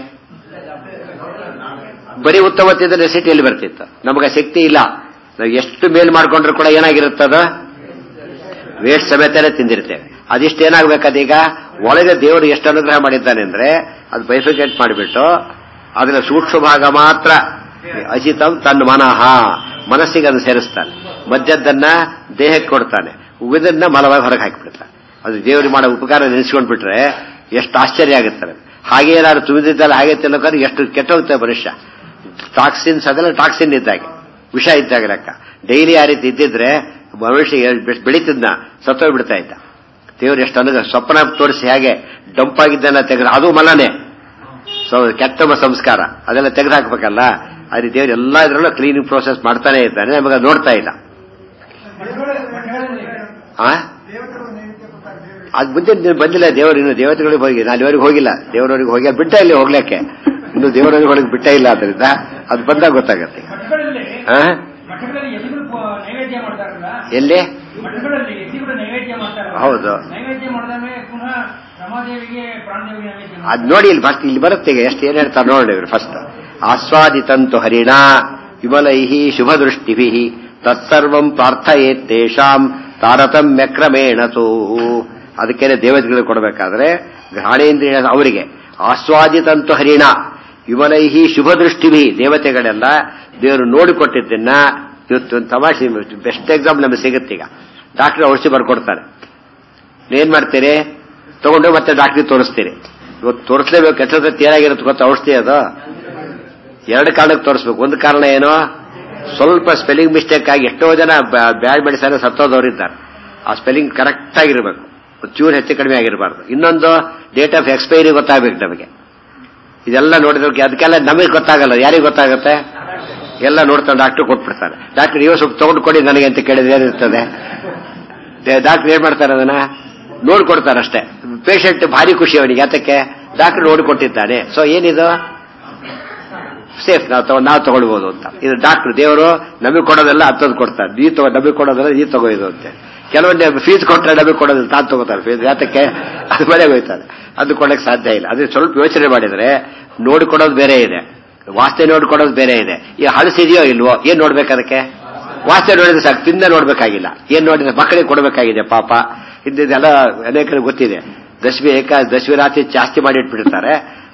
ಬರೀ ಉತ್ತಮತ್ತಿದ್ದ ನೆಸಿಟಿಯಲ್ಲಿ ಬರ್ತಿತ್ತು. ನಮಗೆ ಶಕ್ತಿ ಇಲ್ಲ. ನಾವು ಎಷ್ಟು ಮೇಲ್ ಮಾಡ್ಕೊಂಡ್ರು ಕೂಡ ಏನಾಗಿರುತ್ತದ? ವೇಸ್ಟ್ ಸಮೇತನೇ ತಿಂದಿರ್ತೇವೆ. ಅದಿಷ್ಟೇನಾಗ್ಬೇಕದೀಗ? ಒಳಗೆ ದೇವರು ಎಷ್ಟು ಅನುಗ್ರಹ ಮಾಡಿದ್ದಾನೆ ಅಂದ್ರೆ ಅದು ಬೈಫಿಕೇಟ್ ಮಾಡಿಬಿಟ್ಟು ಅದನ್ನ ಸೂಕ್ಷ್ಮ ಭಾಗ ಮಾತ್ರ ಅಜಿತಂ ತನ್ನ ಮನಸ್ಸಿಗೆ ಅದನ್ನು ಸೇರಿಸ್ತಾನೆ, ಮಧ್ಯದನ್ನ ದೇಹಕ್ಕೆ ಕೊಡ್ತಾನೆ, ಉಳಿದನ್ನ ಮಲವಾಗಿ ಹೊರಗೆ ಹಾಕಿಬಿಡ್ತಾನೆ. ಅದು ದೇವರಿಗೆ ಮಾಡೋ ಉಪಕಾರ ನೆನೆಸ್ಕೊಂಡ್ಬಿಟ್ರೆ ಎಷ್ಟು ಆಶ್ಚರ್ಯ ಆಗುತ್ತಾರೆ. ಹಾಗೆ ಏನಾದ್ರು ತುಂಬಿದ್ದಲ್ಲ ಹಾಗೆ ತಿನ್ನೋಕಾದ್ರೆ ಎಷ್ಟು ಕೆಟ್ಟೋಗ್ತದೆ ಮನುಷ್ಯ. ಟಾಕ್ಸಿನ್ಸ್ ಅದೆಲ್ಲ ಟಾಕ್ಸಿನ್ ಇದ್ದಾಗೆ, ವಿಷ ಇದ್ದಾಗ ಲೆಕ್ಕ. ಡೈಲಿ ಆ ರೀತಿ ಇದ್ದಿದ್ರೆ ಮನುಷ್ಯ ಬೆಳೀತಿದ್ನ ಸತ್ತೋಗ್ಬಿಡ್ತಾ ಇದ್ದ. ದೇವರು ಎಷ್ಟು ಅನುಗ್ರಹ. ಸ್ವಪ್ನ ತೋರಿಸಿ ಹೇಗೆ ಡಂಪಾಗಿದ್ದೆಲ್ಲ ತೆಗೆದು, ಅದು ಮಲನೆ ಕೆಟ್ಟ ಸಂಸ್ಕಾರ, ಅದೆಲ್ಲ ತೆಗೆದುಹಾಕ್ಬೇಕಲ್ಲ. ಅದೇ ದೇವರು ಎಲ್ಲ ಇದ್ರಲ್ಲೂ ಕ್ಲೀನಿಂಗ್ ಪ್ರೋಸೆಸ್ ಮಾಡ್ತಾನೆ ಇದ್ದಾನೆ, ನಮಗೆ ನೋಡ್ತಾ ಇಲ್ಲ. ಅದು ಬಂದಿಲ್ಲ ದೇವರು. ಇನ್ನು ದೇವತೆಗಳಿಗೆ ಹೋಗಿ, ನಾನು ಇವರಿಗೆ ಹೋಗಿಲ್ಲ, ದೇವರವರಿಗೆ ಹೋಗಿ ಬಿಟ್ಟ ಇಲ್ಲಿ ಹೋಗ್ಲಿಕ್ಕೆ, ಇನ್ನು ದೇವರವರಿಗೆ ಹೊರಗೆ ಬಿಟ್ಟ ಇಲ್ಲ. ಅದರಿಂದ ಅದು ಬಂದಾಗ ಗೊತ್ತಾಗತ್ತೆ. ಎಲ್ಲಿ? ಹೌದು, ಅದ್ ನೋಡಿ ಇಲ್ಲಿ ಫಸ್ಟ್ ಇಲ್ಲಿ ಬರುತ್ತೆ. ಎಷ್ಟು ಏನ್ ಹೇಳ್ತಾರೆ ನೋಡಿ ಫಸ್ಟ್. ಆಸ್ವಾದಿತಂತು ಹರಿಣ ವಿಮಲೈಹಿ ಶುಭ ದೃಷ್ಟಿಭಿ ತತ್ಸರ್ವಂ ಪ್ರಾರ್ಥಯೇತ್ತೇಷಾಂ ತಾರತಮ್ಯ ಕ್ರಮೇಣತು. ಅದಕ್ಕೇನೆ ದೇವತೆಗಳಿಗೆ ಕೊಡಬೇಕಾದ್ರೆ ಘ್ರಾಣೇಂದ್ರಿಯ ಅವರಿಗೆ ಆಸ್ವಾದಿತಂತು ಹರಿಣ ವಿಮಲೈಹಿ ಶುಭ ದೃಷ್ಟಿಭಿ. ದೇವತೆಗಳೆಲ್ಲ ದೇವರು ನೋಡಿಕೊಟ್ಟಿದ್ದನ್ನ ಇವತ್ತು ತಮಾಷೆ ಬೆಸ್ಟ್ ಎಕ್ಸಾಂಪಲ್ ನಮಗೆ ಸಿಗುತ್ತೆ. ಈಗ ಡಾಕ್ಟರ್ ಔಷಧಿ ಬರ್ಕೊಡ್ತಾರೆ, ಏನ್ ಮಾಡ್ತೀರಿ? ತಗೊಂಡು ಮತ್ತೆ ಡಾಕ್ಟ್ರಿಗೆ ತೋರಿಸ್ತೀರಿ. ಇವತ್ತು ತೋರಿಸಲೇಬೇಕು. ಕೆಟ್ಟದಕ್ಕೆ ಏನಾಗಿರುತ್ತೆ ಗೊತ್ತಾ? ಔಷಧಿ ಅದು 2 ಕಾರಣಕ್ಕೆ ತೋರಿಸ್ಬೇಕು. ಒಂದು ಕಾರಣ ಏನೋ, ಸ್ವಲ್ಪ ಸ್ಪೆಲ್ಲಿಂಗ್ ಮಿಸ್ಟೇಕ್ ಆಗಿ ಎಷ್ಟೋ ಜನ ಬ್ಯಾಡ್ ಮೆಡಿಸನ್ ಸತ್ತೋದವರಿದ್ದಾರೆ. ಆ ಸ್ಪೆಲ್ಲಿಂಗ್ ಕರೆಕ್ಟ್ ಆಗಿರ್ಬೇಕು, ಚೂರು ಹೆಚ್ಚು ಕಡಿಮೆ ಆಗಿರಬಾರ್ದು. ಇನ್ನೊಂದು ಡೇಟ್ ಆಫ್ ಎಕ್ಸ್ಪೈರಿ ಗೊತ್ತಾಗಬೇಕು ನಮಗೆ. ಇದೆಲ್ಲ ನೋಡಿದ್ರೆ ಅದಕ್ಕೆಲ್ಲ ನಮಗೆ ಗೊತ್ತಾಗಲ್ಲ, ಯಾರಿಗೆ ಗೊತ್ತಾಗುತ್ತೆ? ಎಲ್ಲ ನೋಡ್ತಾನೆ ಡಾಕ್ಟರ್ ಕೊಟ್ಬಿಡ್ತಾರೆ. ಡಾಕ್ಟರ್ ನೀವು ಸ್ವಲ್ಪ ತಗೊಂಡು ಕೊಡಿ ನನಗೆ ಅಂತ ಕೇಳಿದ್ರೆ ಏನಿರ್ತದೆ? ಡಾಕ್ಟರ್ ಏನ್ ಮಾಡ್ತಾರೆ? ಅದನ್ನ ನೋಡ್ಕೊಡ್ತಾರೆ ಅಷ್ಟೇ. ಪೇಷಂಟ್ ಭಾರಿ ಖುಷಿ ಅವನಿಗೆ. ಯಾತಕ್ಕೆ? ಡಾಕ್ಟರ್ ನೋಡಿಕೊಟ್ಟಿದ್ದಾನೆ. ಸೊ ಏನಿದು ಸೇಫ್, ನಾವು ತಗೊಳ್ಬಹುದು ಅಂತ. ಇದು ಡಾಕ್ಟರ್ ದೇವರು ನಮಗೆ ಕೊಡೋದೆಲ್ಲ ಹತ್ತೋದು ಕೊಡ್ತಾರೆ. ನಮಗೆ ಕೊಡೋದೆಲ್ಲ ನೀ ತಗೋ ಇದು ಅಂತ. ಕೆಲವೊಂದು ಫೀಸ್ ಕೊಟ್ಟರೆ ನಮಗೆ ಕೊಡೋದಿಲ್ಲ, ತಾನು ತಗೋತಾರೆ ಫೀಸ್. ಯಾತಕ್ಕೆ? ಅದು ಮನೆಗೆ ಹೋಯ್ತಾರೆ, ಅದು ಕೊಡಕ್ಕೆ ಸಾಧ್ಯ ಇಲ್ಲ. ಅದೇ ಸ್ವಲ್ಪ ಯೋಚನೆ ಮಾಡಿದ್ರೆ ನೋಡಿಕೊಡೋದು ಬೇರೆ ಇದೆ, ವಾಸನೆ ನೋಡ್ಕೊಡೋದು ಬೇರೆ ಇದೆ. ಈ ಹಳಸಿದೆಯೋ ಇಲ್ವೋ ಏನ್ ನೋಡ್ಬೇಕು? ಅದಕ್ಕೆ ವಾಸನೆ ನೋಡಿದ್ರೆ ಸಾಕು, ತಿಂದ ನೋಡ್ಬೇಕಾಗಿಲ್ಲ. ಏನ್ ನೋಡಿದ್ರೆ ಮಕ್ಕಳಿಗೆ ಕೊಡಬೇಕಾಗಿದೆ ಪಾಪ. ಇದೆಲ್ಲ ಅನೇಕರಿಗೆ ಗೊತ್ತಿದೆ. ದಶಮಿ ರಾತ್ರಿ ಜಾಸ್ತಿ ಮಾಡಿ ಇಟ್ಬಿಟ್ಟಿರ್ತಾರೆ.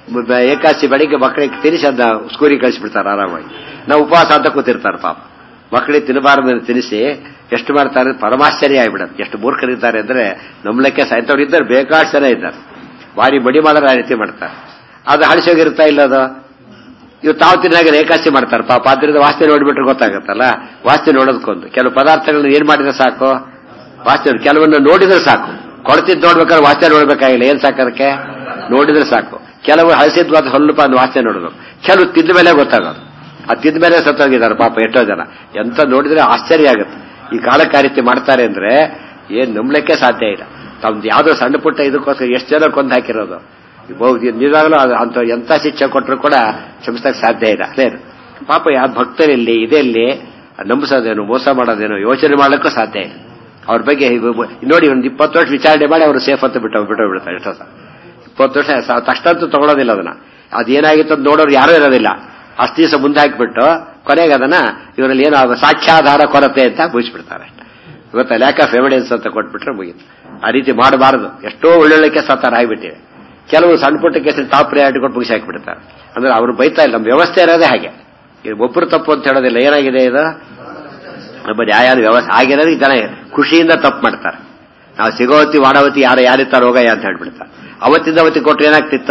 ಏಕಾದಶಿ ಬೆಳಿಗ್ಗೆ ಮಕ್ಕಳಿಗೆ ತಿನ್ನಿಸಿ ಅದನ್ನ ಸ್ಕೂರಿಗೆ ಕಳಿಸ್ಬಿಡ್ತಾರೆ ಆರಾಮಾಗಿ. ನಾವು ಉಪವಾಸ ಅಂತ ಕೂತಿರ್ತಾರೆ ಪಾಪ. ಮಕ್ಕಳಿಗೆ ತಿನ್ನಬಾರದು ತಿನ್ನಿಸಿ ಎಷ್ಟು ಮಾಡ್ತಾರೆ, ಪರಮಾಶ್ಚರ್ಯ ಆಗಿಬಿಡತ್ತೆ. ಎಷ್ಟು ಮೂರ್ಖರಿದ್ದಾರೆ ಅಂದ್ರೆ ನಂಬಲಕ್ಕೆ ಸಾಯ್ತವ್ರು ಇದ್ದಾರೆ, ಬೇಕಾಷ್ಟು ಜನ ಇದ್ದಾರೆ. ವಾರಿ ಬಡಿ ಮಾಡೋರು ಆ ರೀತಿ ಮಾಡ್ತಾರೆ. ಅದು ಹಳಿಸೋಗಿರ್ತಾ ಇಲ್ಲ ಅದು. ಇವು ತಾವು ತಿನ್ನಾಗ ಏಕಾದಶಿ ಮಾಡ್ತಾರೆ ಪಾಪ. ಆದ್ರಿಂದ ವಾಸನೆ ನೋಡ್ಬಿಟ್ರೆ ಗೊತ್ತಾಗತ್ತಲ್ಲ. ವಾಸನೆ ನೋಡೋದಕ್ಕೊಂದು ಕೆಲವು ಪದಾರ್ಥಗಳನ್ನ ಏನ್ ಮಾಡಿದ್ರೆ ಸಾಕು, ವಾಸನೆ ಕೆಲವನ್ನ ನೋಡಿದ್ರೆ ಸಾಕು. ಕೊಡ್ತಿದ್ದು ನೋಡ್ಬೇಕಾದ್ರೆ ವಾಸನೆ ನೋಡ್ಬೇಕಾಗಿಲ್ಲ, ಏನ್ ಸಾಕದಕ್ಕೆ ನೋಡಿದ್ರೆ ಸಾಕು. ಕೆಲವು ಹಳಸಿದ್ವು ಅದು ಸ್ವಲ್ಪ ವಾಸನೆ ನೋಡೋದು, ಕೆಲವು ತಿದ್ದ ಮೇಲೆ ಗೊತ್ತಾಗೋದು. ಆ ತಿದ್ದ ಮೇಲೆ ಸತ್ತೋಗಿದ್ದಾರೆ ಪಾಪ ಎಷ್ಟೋ ಜನ. ಎಂತ ನೋಡಿದ್ರೆ ಆಶ್ಚರ್ಯ ಆಗುತ್ತೆ. ಈ ಕಾಲಕ್ಕೆ ಆ ರೀತಿ ಮಾಡ್ತಾರೆ ಅಂದ್ರೆ ಏನ್ ನಂಬಲಿಕ್ಕೆ ಸಾಧ್ಯ ಇಲ್ಲ. ತಮ್ದು ಯಾವ್ದೋ ಸಣ್ಣ ಪುಟ್ಟ ಇದಕ್ಕೋಸ್ಕರ ಎಷ್ಟು ಜನ ಕೊಂದು ಹಾಕಿರೋದು. ನಿಜವಾಗ್ಲೂ ಅಂತ ಎಂತ ಶಿಕ್ಷೆ ಕೊಟ್ಟರು ಕೂಡ ಕ್ಷಮಿಸಕ್ಕೆ ಸಾಧ್ಯ ಇಲ್ಲ. ಅದೇನು ಪಾಪ ಯಾವ ಭಕ್ತರಲ್ಲಿ ಇದೆಲ್ಲಿ ನಂಬಿಸೋದೇನು, ಮೋಸ ಮಾಡೋದೇನು ಯೋಚನೆ ಮಾಡ್ಲಿಕ್ಕೂ ಸಾಧ್ಯ ಇಲ್ಲ. ಅವ್ರ ಬಗ್ಗೆ ನೋಡಿ, ಒಂದು 20 ವರ್ಷ ವಿಚಾರಣೆ ಮಾಡಿ ಅವರು ಸೇಫ್ ಅಂತ ಬಿಡ್ತಾರೆ. ಎಷ್ಟೋ ಸಹ 20 ವರ್ಷ ತಕ್ಷಣಂತೂ ತಗೊಳ್ಳೋದಿಲ್ಲ ಅದನ್ನ. ಅದೇನಾಗಿತ್ತು ಅಂತ ನೋಡೋರು ಯಾರೂ ಇರೋದಿಲ್ಲ. ಅಷ್ಟು ದಿವಸ ಮುಂದೆ ಹಾಕಿಬಿಟ್ಟು ಕೊನೆಗೆ ಅದನ್ನ ಇವರಲ್ಲಿ ಏನೋ ಸಾಕ್ಷ್ಯಾಧಾರ ಕೊರತೆ ಅಂತ ಮುಗಿಸ್ಬಿಡ್ತಾರೆ. ಇವತ್ತು ಲ್ಯಾಕ್ ಆಫ್ ಎವಿಡೆನ್ಸ್ ಅಂತ ಕೊಟ್ಬಿಟ್ರೆ ಮುಗಿತು. ಆ ರೀತಿ ಮಾಡಬಾರದು. ಎಷ್ಟೋ ಒಳ್ಳೊಳ್ಳೆ ಕೇಸ್ ಆತರ ಆಗಿಬಿಟ್ಟಿವೆ. ಕೆಲವು ಸಣ್ಣ ಪುಟ್ಟ ಕೇಸಲ್ಲಿ ಟಾಪ್ ಪ್ರಯಾರಿಟಿ ಕೊಟ್ಟು ಮುಗಿಸಿ ಹಾಕಿಬಿಡ್ತಾರೆ. ಅಂದ್ರೆ ಅವ್ರು ಬೈತಾ ಇಲ್ಲ, ನಮ್ಮ ವ್ಯವಸ್ಥೆ ಇರೋದೇ ಹಾಗೆ. ಒಬ್ಬರು ತಪ್ಪು ಅಂತ ಹೇಳೋದಿಲ್ಲ. ಏನಾಗಿದೆ ಇದು, ನಮ್ಮ ನ್ಯಾಯಾಲಯ ವ್ಯವಸ್ಥೆ ಆಗಿರೋದು. ಜನ ಖುಷಿಯಿಂದ ತಪ್ಪು ಮಾಡ್ತಾರೆ. ನಾವು ಸಿಗೋವತಿ ವಾಡವತಿ ಯಾರಿರ್ತಾರ ಹೋಗಯ್ಯ ಅಂತ ಹೇಳ್ಬಿಡ್ತಾರೆ. ಅವತ್ತಿಂದ ಅವತ್ತಿಗೆ ಕೊಟ್ಟರೆ ಏನಾಗ್ತಿತ್ತು,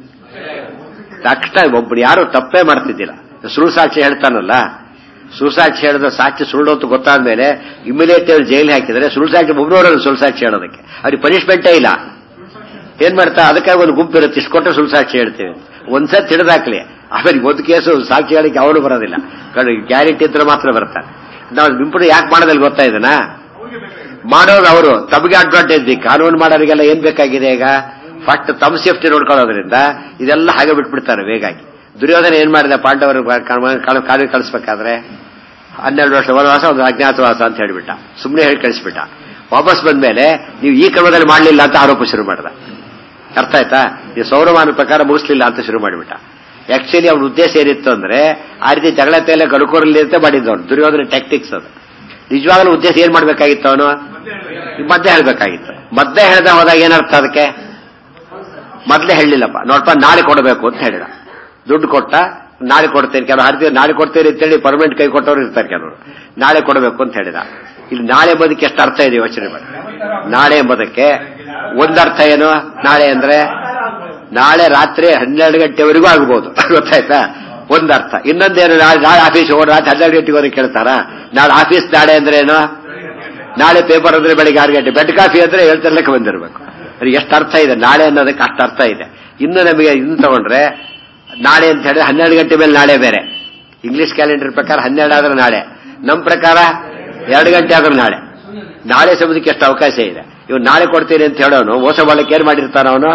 ತಕ್ಷಣ ಒಬ್ಬರು ಯಾರು ತಪ್ಪೇ ಮಾಡ್ತಿದ್ದಿಲ್ಲ. ಸುಳ್ಳು ಸಾಕ್ಷಿ ಹೇಳ್ತಾನಲ್ಲ, ಸುಳ್ಳು ಸಾಕ್ಷಿ ಹೇಳಿದ ಸಾಕ್ಷಿ ಸುಳ್ಳು ಅಂತ ಗೊತ್ತಾದ್ಮೇಲೆ ಇಮಿಡಿಯೇಟ್ ಜೈಲಿಗೆ ಹಾಕಿದರೆ ಸುಳ್ಳು ಸಾಕ್ಷಿ ಒಬ್ಬರವರಲ್ಲ ಸುಳ್ಳು ಸಾಕ್ಷಿ ಹೇಳೋದಕ್ಕೆ ಅವ್ರಿಗೆ ಪನಿಷ್ಮೆಂಟೇ ಇಲ್ಲ. ಏನ್ ಮಾಡ್ತಾ, ಅದಕ್ಕಾಗಿ ಒಂದು ಗುಂಪು ಇರುತ್ತೆ, ಇಷ್ಟು ಕೊಟ್ಟರೆ ಸುಳ್ಳು ಸಾಕ್ಷಿ ಹೇಳ್ತೇವೆ. ಒಂದ್ಸತಿ ತಿಳಿದಾಕ್ಲಿ, ಆಮೇಲೆ ಒಂದು ಕೇಸು ಸಾಕ್ಷಿ ಹೇಳಿಕ್ಕೆ ಅವನು ಬರೋದಿಲ್ಲ. ಗ್ಯಾರಂಟಿ ಇದ್ರೆ ಮಾತ್ರ ಬರ್ತಾನೆ. ನಾವು ಇಂಪ್ರೂವ್ ಯಾಕೆ ಮಾಡೋದಲ್ಲಿ ಗೊತ್ತಾ ಇದನ್ನ ಮಾಡೋರು ಅವರು ತಮಗೆ ಅಡ್ವಾಂಟೇಜ್. ಕಾನೂನು ಮಾಡೋರಿಗೆಲ್ಲ ಏನ್ ಬೇಕಾಗಿದೆ ಈಗ, ಫಸ್ಟ್ ತಮ್ಮ ಸೇಫ್ಟಿ ನೋಡ್ಕೊಳ್ಳೋದ್ರಿಂದ ಇದೆಲ್ಲ ಹಾಗೆ ಬಿಟ್ಬಿಡ್ತಾರೆ ವೇಗಾಗಿ. ದುರ್ಯೋಧನ ಏನ್ ಮಾಡಿದ, ಪಾಂಡವರು ಕಾಲು ಕಳಿಸ್ಬೇಕಾದ್ರೆ 12 ವರ್ಷ ವನವಾಸ, ಒಂದು ಅಜ್ಞಾತವಾಸ ಅಂತ ಹೇಳಿಬಿಟ್ಟ. ಸುಮ್ಮನೆ ಹೇಳಿ ಕಳಿಸ್ಬಿಟ್ಟ. ವಾಪಸ್ ಬಂದ್ಮೇಲೆ ನೀವು ಈ ಕ್ರಮದಲ್ಲಿ ಮಾಡಲಿಲ್ಲ ಅಂತ ಆರೋಪ ಶುರು ಮಾಡಿದ. ಅರ್ಥ ಆಯ್ತಾ? ಈ ಸೌರಮಾನ ಪ್ರಕಾರ ಮುಗಿಸ್ಲಿಲ್ಲ ಅಂತ ಶುರು ಮಾಡಿಬಿಟ್ಟ. ಆಕ್ಚುಲಿ ಅವ್ನ ಉದ್ದೇಶ ಏನಿತ್ತು ಅಂದ್ರೆ ಆ ರೀತಿ ಜಗಳತೆಲ್ಲ ಗಡುಕೋರಲ್ಲಿ ಅಂತ ಮಾಡಿದ್ದವನು. ದುರ್ಯೋಧನ ಟ್ಯಾಕ್ಟಿಕ್ಸ್ ಅದು. ನಿಜವಾಗ್ಲೂ ಉದ್ದೇಶ ಏನ್ ಮಾಡ್ಬೇಕಾಗಿತ್ತು, ಅವನು ಮದ್ದೆ ಹೇಳ್ಬೇಕಾಗಿತ್ತು. ಮದ್ದೆ ಹೇಳ್ದ ಹೋದಾಗ ಏನರ್ಥ ಅದಕ್ಕೆ, ಮೊದ್ಲೇ ಹೇಳಿಲ್ಲಪ್ಪ, ನೋಡಪ್ಪ ನಾಳೆ ಕೊಡಬೇಕು ಅಂತ ಹೇಳಿದ. ದುಡ್ಡು ಕೊಟ್ಟ, ನಾಳೆ ಕೊಡ್ತೇನೆ. ಕೆಲವು ಹರಿದ ನಾಳೆ ಕೊಡ್ತೇನೆ ಅಂತೇಳಿ ಪರ್ಮನೆಂಟ್ ಕೈ ಕೊಟ್ಟವ್ರು ಇರ್ತಾರೆ ಕೆಲವರು. ನಾಳೆ ಕೊಡಬೇಕು ಅಂತ ಹೇಳಿದ. ಇಲ್ಲಿ ನಾಳೆ ಎಂಬುದಕ್ಕೆ ಎಷ್ಟು ಅರ್ಥ ಇದೆ ಯೋಚನೆ ಮಾಡಿ. ನಾಳೆ ಎಂಬುದಕ್ಕೆ ಒಂದರ್ಥ ಏನು, ನಾಳೆ ಅಂದ್ರೆ ನಾಳೆ ರಾತ್ರಿ 12 ಗಂಟೆವರೆಗೂ ಆಗ್ಬೋದು, ಗೊತ್ತಾಯ್ತಾ, ಒಂದರ್ಥ. ಇನ್ನೊಂದೇನು, ನಾಳೆ ಆಫೀಸ್ ಹೋಗಿ ರಾತ್ರಿ 12 ಗಂಟೆವರೆಗೆ ಕೇಳ್ತಾರ. ನಾಳೆ ಆಫೀಸ್ ನಾಳೆ ಅಂದ್ರೆ ಏನು, ನಾಳೆ ಪೇಪರ್ ಅಂದ್ರೆ ಬೆಳಿಗ್ಗೆ 6 ಗಂಟೆ, ಬೆಡ್ ಕಾಫಿ ಅಂದ್ರೆ 7 ಬಂದಿರಬೇಕು. ಎಷ್ಟು ಅರ್ಥ ಇದೆ ನಾಳೆ ಅನ್ನೋದಕ್ಕೆ, ಅಷ್ಟು ಅರ್ಥ ಇದೆ. ಇನ್ನು ನಮಗೆ ಇನ್ನು ತಗೊಂಡ್ರೆ ನಾಳೆ ಅಂತ ಹೇಳಿದ್ರೆ 12 ಗಂಟೆ ಮೇಲೆ ನಾಳೆ ಬೇರೆ. ಇಂಗ್ಲಿಷ್ ಕ್ಯಾಲೆಂಡರ್ ಪ್ರಕಾರ 12 ಆದ್ರೆ ನಾಳೆ, ನಮ್ಮ ಪ್ರಕಾರ 2 ಗಂಟೆ ಆದ್ರೆ ನಾಳೆ. ನಾಳೆ ಸಮಯಕ್ಕೆ ಎಷ್ಟು ಅವಕಾಶ ಇದೆ. ಇವ್ನು ನಾಳೆ ಕೊಡ್ತೀನಿ ಅಂತ ಹೇಳೋನು ಮೋಸ ಮಾಡಕ್ಕೆ ಏನ್ ಮಾಡಿರ್ತಾನ ಅವನು,